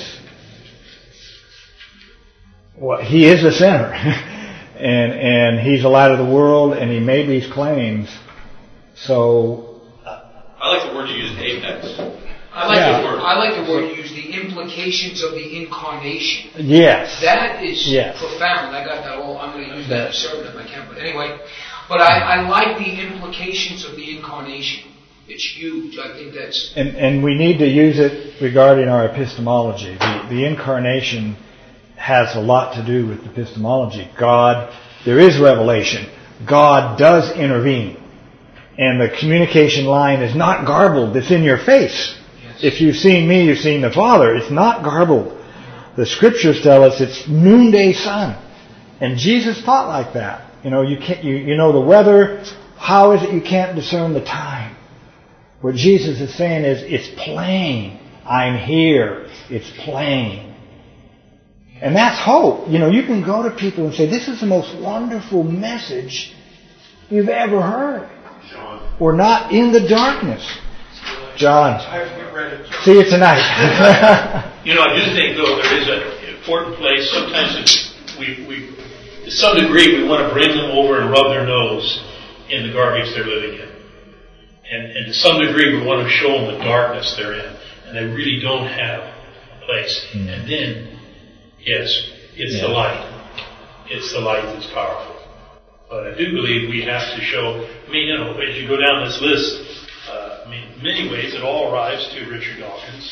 Speaker 1: the center. and He's the light of the world, and He made these claims. So
Speaker 3: I like the word you used, apex.
Speaker 2: I like the word you used, the implications of the incarnation.
Speaker 1: Yes.
Speaker 2: That is profound. I got that all. I'm going to use that in a sermon if I can. But anyway, I like the implications of the incarnation. It's huge. I think that's...
Speaker 1: And we need to use it regarding our epistemology. The incarnation has a lot to do with epistemology. There is revelation. God does intervene. And the communication line is not garbled. It's in your face. Yes. If you've seen me, you've seen the Father. It's not garbled. The Scriptures tell us it's noonday sun. And Jesus taught like that. You know the weather. How is it you can't discern the time? What Jesus is saying is, it's plain. I'm here. It's plain. And that's hope. You can go to people and say, this is the most wonderful message you've ever heard.
Speaker 4: John.
Speaker 1: We're not in the darkness. John. See you tonight.
Speaker 4: I do think, though, there is an important place. Sometimes we to some degree, we want to bring them over and rub their nose in the garbage they're living in. And to some degree, we want to show them the darkness they're in. And they really don't have a place. Mm. And then, yes, it's the light. It's the light that's powerful. But I do believe we have to show, as you go down this list, in many ways it all arrives to Richard Dawkins.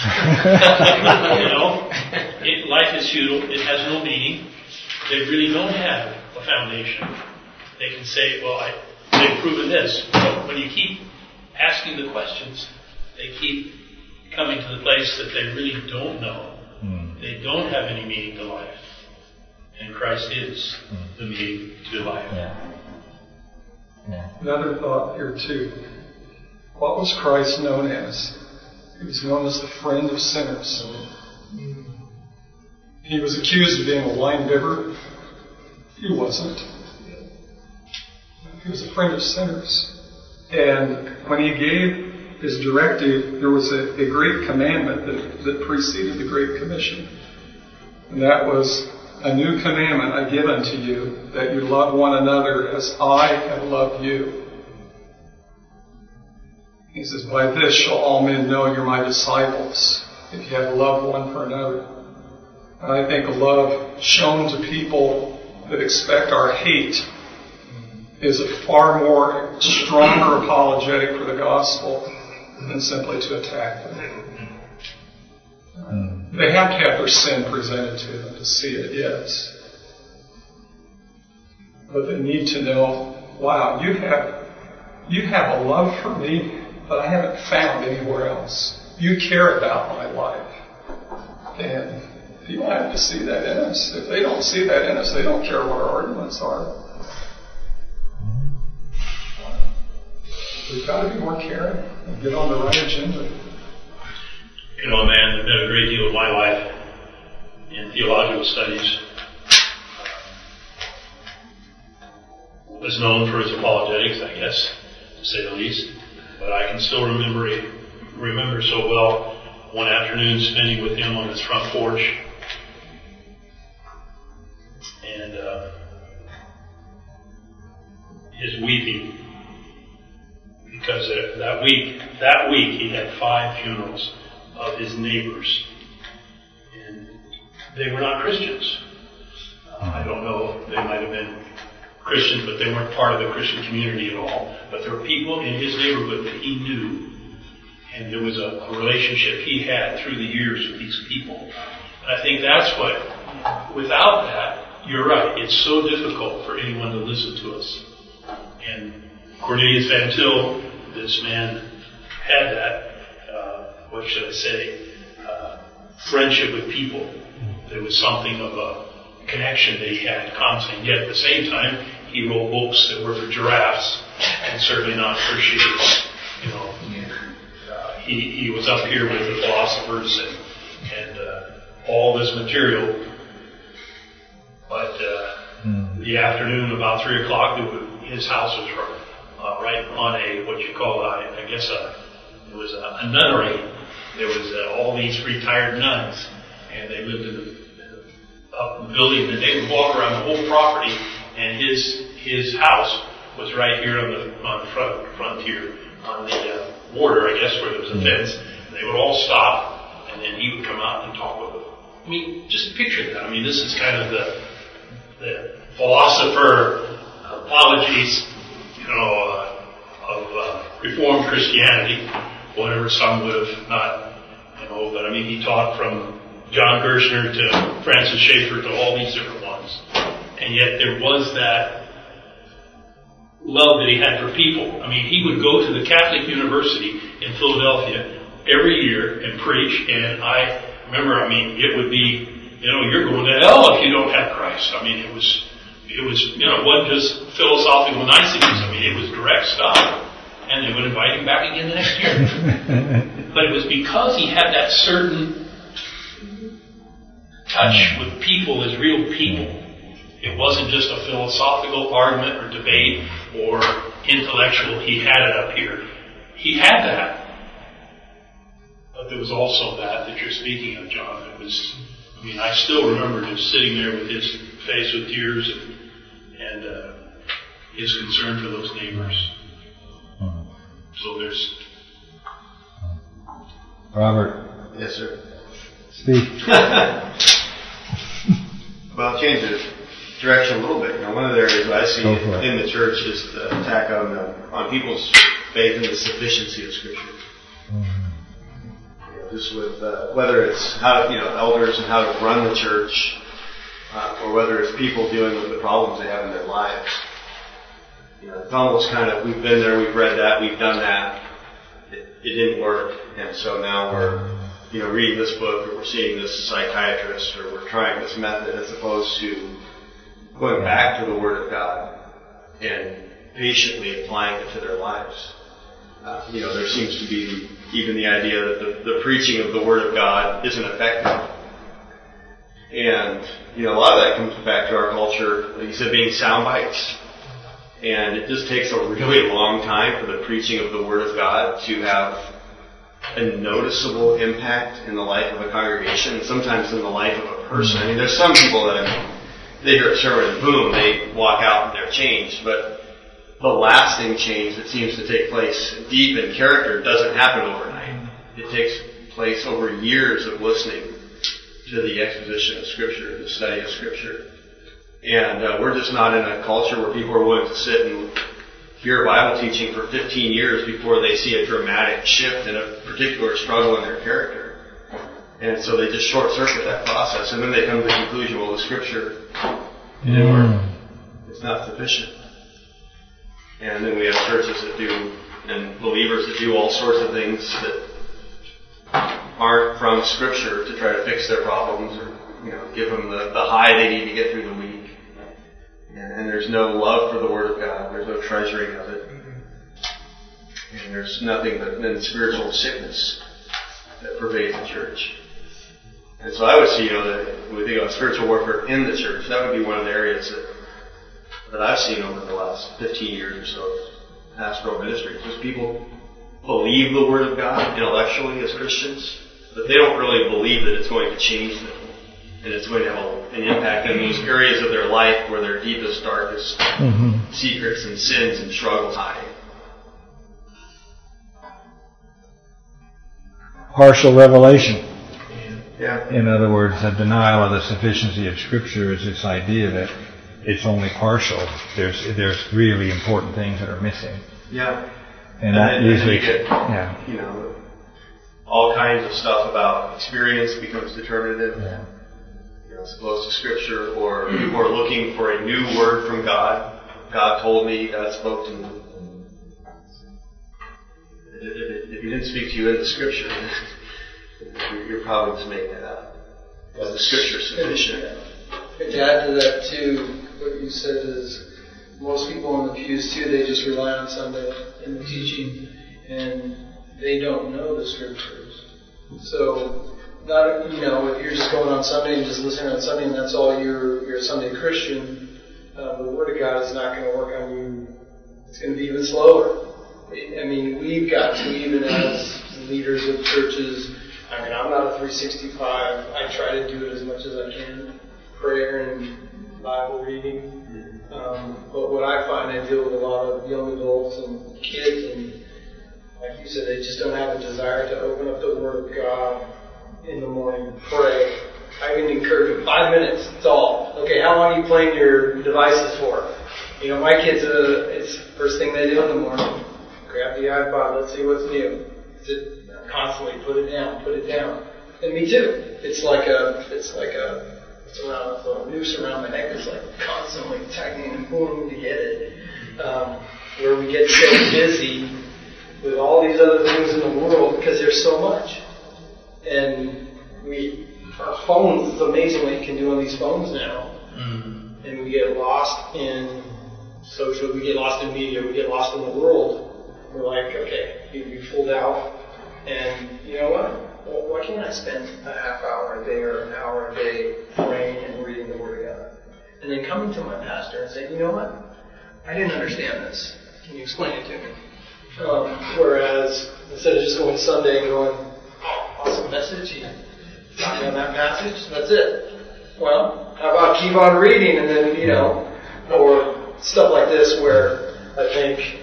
Speaker 4: Life is futile. It has no meaning. They really don't have a foundation. They can say, they've proven this. But when you keep asking the questions, they keep coming to the place that they really don't know. Mm. They don't have any meaning to life. And Christ is the meaning to life. Yeah.
Speaker 7: Another thought here too. What was Christ known as? He was known as the friend of sinners. He was accused of being a wine bibber. He wasn't. He was a friend of sinners. And when He gave His directive, there was a great commandment that preceded the Great Commission. And that was, a new commandment I give unto you, that you love one another as I have loved you. He says, by this shall all men know you're my disciples, if you have love one for another. And I think a love shown to people that expect our hate is a far more stronger apologetic for the gospel than simply to attack them. They have to have their sin presented to them to see it, yes. But they need to know, wow, you have a love for me, but I haven't found anywhere else. You care about my life. And people have to see that in us. If they don't see that in us, they don't care what our arguments are. We've got to be more caring and get on the right agenda.
Speaker 4: A man that did a great deal of my life in theological studies was known for his apologetics, I guess, to say the least. But I can still remember so well one afternoon spending with him on his front porch, and his weeping, because that week he had 5 funerals of his neighbors, and they were not Christians. I don't know if they Christians, but they weren't part of the Christian community at all. But there were people in his neighborhood that he knew, and there was a relationship he had through the years with these people. And I think that's what, without that, you're right, it's so difficult for anyone to listen to us. And Cornelius Van Til, this man, had that, what should I say, friendship with people. There was something of a connection that he had constantly. Yet at the same time, he wrote books that were for giraffes and certainly not for sheep. You know, he was up here with the philosophers and all this material. But the afternoon, about 3 o'clock, his house was right on a what you call I guess it was a nunnery. There was all these retired nuns, and they lived in the building, and they would walk around the whole property, and his house was right here on the frontier, on the border, I guess, where there was a fence. And they would all stop, and then he would come out and talk with them. I mean, just picture that. I mean, this is kind of the philosopher apologies, of Reformed Christianity, whatever some would have not, but I mean, he taught from John Gershner to Francis Schaeffer to all these different ones. And yet there was that love that he had for people. I mean, he would go to the Catholic University in Philadelphia every year and preach, and I remember, it would be, you're going to hell if you don't have Christ. I mean, it was, it wasn't just philosophical niceties. I mean, it was direct stuff. And they would invite him back again the next year. But it was because he had that certain touch with people as real people. It wasn't just a philosophical argument or debate or intellectual. He had it up here. He had that. But there was also that you're speaking of, John. It was, I still remember just sitting there with his face with tears and his concern for those neighbors. So there's...
Speaker 1: Robert.
Speaker 8: Yes, sir.
Speaker 1: Speak.
Speaker 8: Well, change the direction a little bit. One of the areas I see in the church is the attack on people's faith in the sufficiency of Scripture. Just with whether it's how elders and how to run the church, or whether it's people dealing with the problems they have in their lives. It's almost kind of, we've been there, we've read that, we've done that. It didn't work, and so now we're, reading this book, or we're seeing this psychiatrist, or we're trying this method, as opposed to going back to the Word of God and patiently applying it to their lives. There seems to be even the idea that the preaching of the Word of God isn't effective. And, a lot of that comes back to our culture, like you said, being sound bites. And it just takes a really long time for the preaching of the Word of God to have a noticeable impact in the life of a congregation, and sometimes in the life of a person. There's some people that they hear a sermon and boom, they walk out and they're changed. But the lasting change that seems to take place deep in character doesn't happen overnight. It takes place over years of listening to the exposition of Scripture, the study of Scripture. And we're just not in a culture where people are willing to sit and hear Bible teaching for 15 years before they see a dramatic shift in a particular struggle in their character. And so they just short-circuit that process. And then they come to the conclusion, well, the Scripture didn't work. It's not sufficient. And then we have churches that do, and believers that do all sorts of things that aren't from Scripture to try to fix their problems or, give them the high they need to get through the week. And there's no love for the Word of God. There's no treasuring of it. And there's nothing but then spiritual sickness that pervades the church. And so I would see, that when we think about spiritual warfare in the church, that would be one of the areas that I've seen over the last 15 years or so of pastoral ministry. Just people believe the Word of God intellectually as Christians, but they don't really believe that it's going to change them. And it's going to have an impact in those areas of their life where their deepest, darkest secrets and sins and struggles hide.
Speaker 1: Partial revelation.
Speaker 8: Yeah.
Speaker 1: In other words, a denial of the sufficiency of Scripture is this idea that it's only partial. There's really important things that are missing.
Speaker 8: Yeah.
Speaker 1: And that usually,
Speaker 8: you get, all kinds of stuff about experience becomes determinative.
Speaker 1: Yeah.
Speaker 8: As opposed to Scripture, or people are looking for a new word from God. God told me, God spoke to me. If He didn't speak to you in the Scripture, you're probably just making it up. Is the Scripture sufficient?
Speaker 9: And to add to that too, what you said is most people in the pews too, they just rely on Sunday and the teaching, and they don't know the Scriptures. So, not, if you're just going on Sunday and just listening on Sunday and that's all you're a Sunday Christian, the Word of God is not going to work on you. It's going to be even slower. I mean, we've got to, even as leaders of churches, I'm not a 365. I try to do it as much as I can. Prayer and Bible reading. But what I find, I deal with a lot of young adults and kids, and like you said, they just don't have a desire to open up the Word of God in the morning, pray. I can encourage them 5 minutes, that's all. Okay, how long are you playing your devices for? My kids, it's the first thing they do in the morning. Grab the iPod, let's see what's new. Constantly put it down. And me too. It's like a noose around my neck that's like constantly tightening and pulling to get it. Where we get so busy with all these other things in the world because there's so much. And our phones, it's amazing what you can do on these phones now. Mm-hmm. And we get lost in social, we get lost in media, we get lost in the world. We're like, okay, we pulled out, and you know what? Well, why can't I spend a half hour a day or an hour a day praying and reading the Word of God? And then coming to my pastor and saying, you know what? I didn't understand this. Can you explain it to me? Whereas, instead of just going Sunday and going, awesome message, you talking on that passage, that's it. Well, how about keep on reading and then, or stuff like this where I think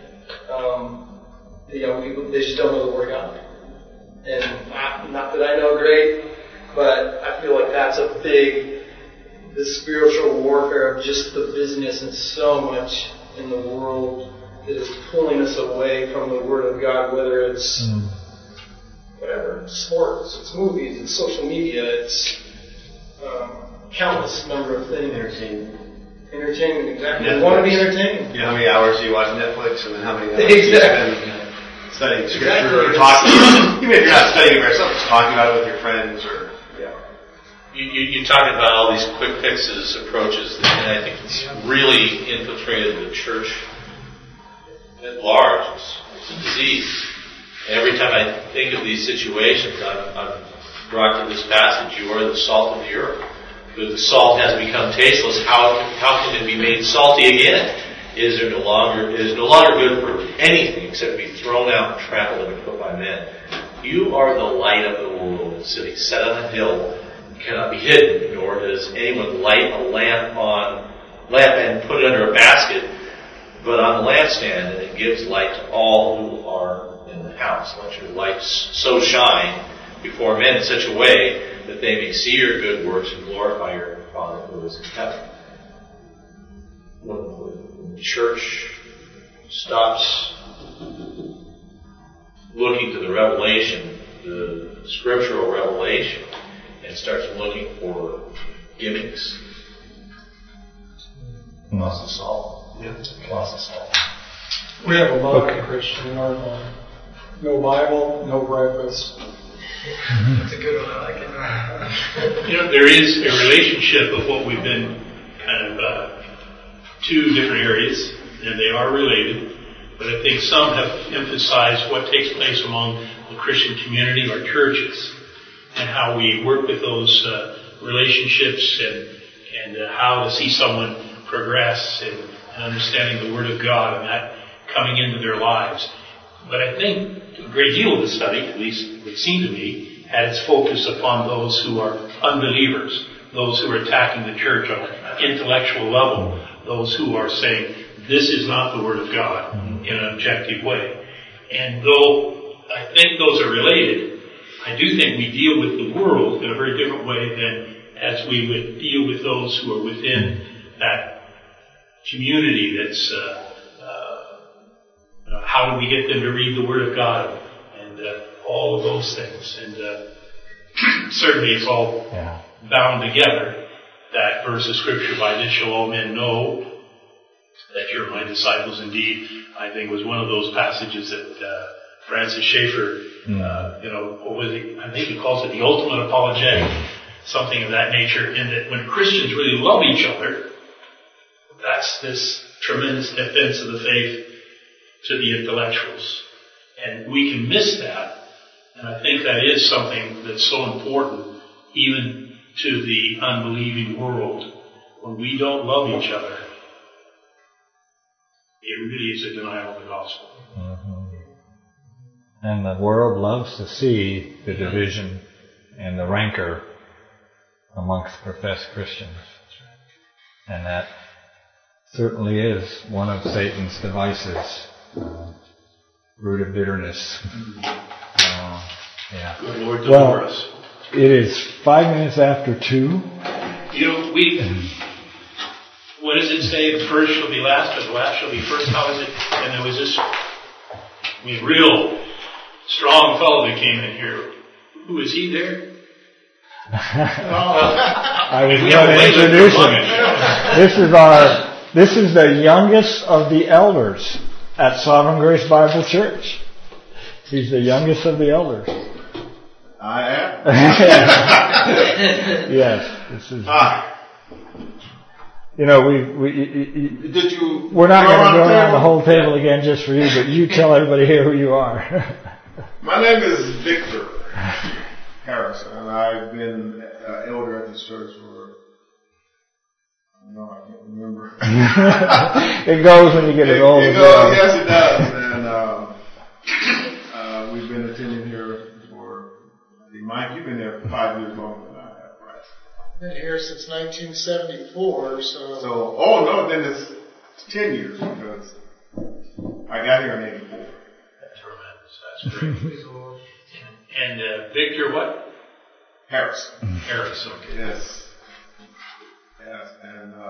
Speaker 9: the young people, they just don't know the Word of God. And not that I know great, but I feel like that's the spiritual warfare of just the busyness and so much in the world that is pulling us away from the Word of God, whether it's whatever, sports, it's movies, it's social media, it's countless number of things. Entertainment, exactly.
Speaker 8: Netflix.
Speaker 9: You want to be entertained.
Speaker 8: How many hours do you watch Netflix, and then how many hours do you spend studying Scripture or talking about it? Even if you're not studying it yourself, just talking about it with your friends or...
Speaker 3: You're talking about all these quick fixes approaches, and I think it's really infiltrated the church at large. It's a disease. And every time I think of these situations, I'm brought to this passage, you are the salt of the earth. But the salt has become tasteless. How can it be made salty again? It is no longer good for anything except to be thrown out and trampled and put by men. You are the light of the world, sitting set on a hill, cannot be hidden, nor does anyone light a lamp and put it under a basket, but on the lampstand, and it gives light to all who are in the house. Let your lights so shine before men in such a way that they may see your good works and glorify your Father who is in heaven. When the church stops looking to the revelation, the scriptural revelation, and starts looking for gimmicks, lost us all. Lost us all.
Speaker 7: We have a modern Christian in our home. No Bible, no breakfast.
Speaker 9: That's a good one. I like it.
Speaker 4: There is a relationship of what we've been kind of two different areas, and they are related. But I think some have emphasized what takes place among the Christian community or churches, and how we work with those relationships, and how to see someone progress and understanding the Word of God and that coming into their lives. But I think a great deal of the study, at least it would seem to me, had its focus upon those who are unbelievers, those who are attacking the church on an intellectual level, those who are saying, this is not the Word of God in an objective way. And though I think those are related, I do think we deal with the world in a very different way than as we would deal with those who are within that community that's, how do we get them to read the Word of God, and all of those things. And certainly it's all bound together. That verse of Scripture, by this shall all men know that you're my disciples indeed, I think was one of those passages that Francis Schaeffer, I think he calls it the ultimate apologetic, something of that nature, in that when Christians really love each other, that's this tremendous defense of the faith to the intellectuals. And we can miss that, and I think that is something that's so important even to the unbelieving world. When we don't love each other, it really is a denial of the gospel.
Speaker 1: And the world loves to see the division and the rancor amongst professed Christians. And that certainly is one of Satan's devices, root of bitterness.
Speaker 4: Good Lord, deliver us.
Speaker 1: It is 5 minutes after 2.
Speaker 4: What does it say? The first shall be last, or the last shall be first? How is it? And there was this, real strong fellow that came in here. Who is he there?
Speaker 1: I was going to introduce him. This is the youngest of the elders at Sovereign Grace Bible Church. He's the youngest of the elders.
Speaker 8: I am?
Speaker 1: Yes. This is.
Speaker 8: Did you?
Speaker 1: We're not going to go around the whole table again just for you, but you tell everybody here who you are.
Speaker 8: My name is Victor Harrison, and I've been elder at this church for, I can't remember.
Speaker 1: It goes when you get as old as
Speaker 8: goes, yes, it does. And we've been attending here for, Mike, you've been there for 5 years longer than I have, right?
Speaker 6: Been here since 1974,
Speaker 8: then it's 10 years, because I got here in 84.
Speaker 4: That's great. And Victor what?
Speaker 8: Harris.
Speaker 4: Harris, okay.
Speaker 8: Yes. And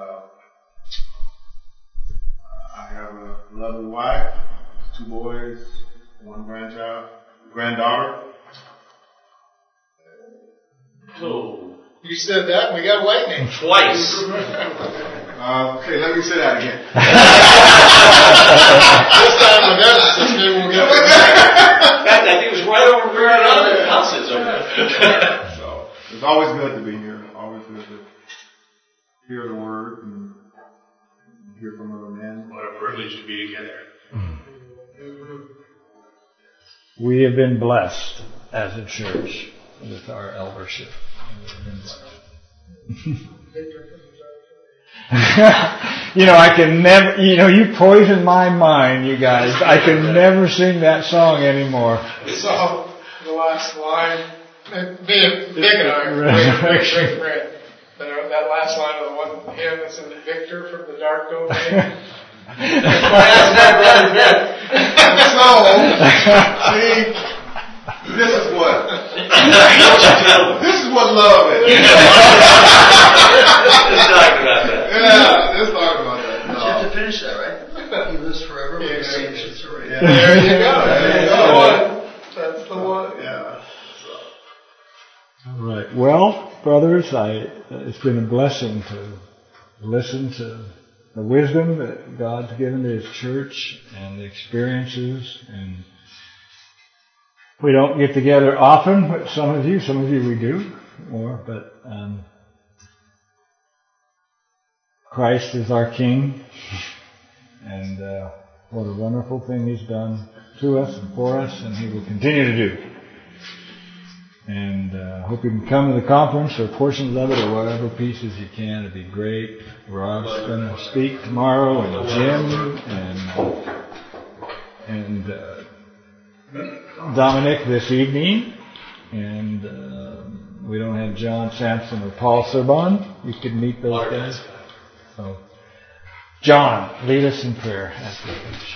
Speaker 8: I have a lovely wife, 2 boys, 1 granddaughter.
Speaker 4: Oh.
Speaker 6: You said that, and we got lightning.
Speaker 4: Twice.
Speaker 8: Okay, let me say that again.
Speaker 6: This time with emphasis, maybe we'll get it.
Speaker 3: I think it was right over where the house is over there.
Speaker 8: So, it's always good to be here. Always good to hear the word and hear from other men.
Speaker 4: What a privilege to be together.
Speaker 1: We have been blessed as a church with our eldership. I can never, you poison my mind, you guys. I can never sing that song anymore.
Speaker 6: So, the last line, Vic and I, great friend. That last line of the one hymn that says Victor from the dark domain.
Speaker 8: See, this is what love is.
Speaker 3: Let's talk about that.
Speaker 8: Yeah, let's talk about that.
Speaker 5: You have to finish that, right? He lives forever.
Speaker 6: Yeah,
Speaker 5: Yeah.
Speaker 6: There you go. That's the one.
Speaker 8: Yeah.
Speaker 1: All right. Well, brothers, it's been a blessing to listen to the wisdom that God's given to His church and the experiences. And we don't get together often with some of you we do more, but Christ is our King, and what a wonderful thing He's done to us and for us, and He will continue to do. And hope you can come to the conference or portions of it or whatever pieces you can. It'd be great. Rob's going to speak tomorrow, and Jim and Dominic this evening. And we don't have John Sampson or Paul Serban. You could meet those guys. So, John, lead us in prayer after we finish.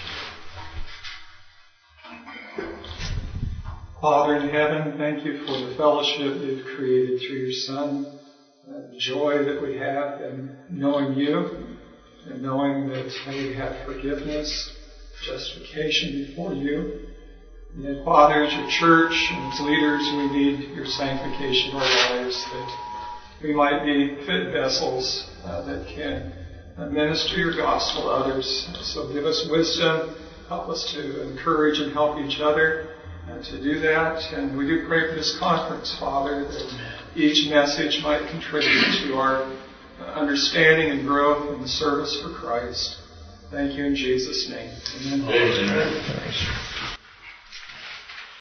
Speaker 7: Father in heaven, thank you for the fellowship you've created through your Son. the joy that we have in knowing you and knowing that we have forgiveness, justification before you. And then, Father, as your church and as leaders, we need your sanctification of our lives, that we might be fit vessels that can minister your gospel to others. So give us wisdom, help us to encourage and help each other to do that. And we do pray for this conference, Father, that each message might contribute to our understanding and growth in the service for Christ. Thank you in Jesus' name. Amen.
Speaker 3: Amen.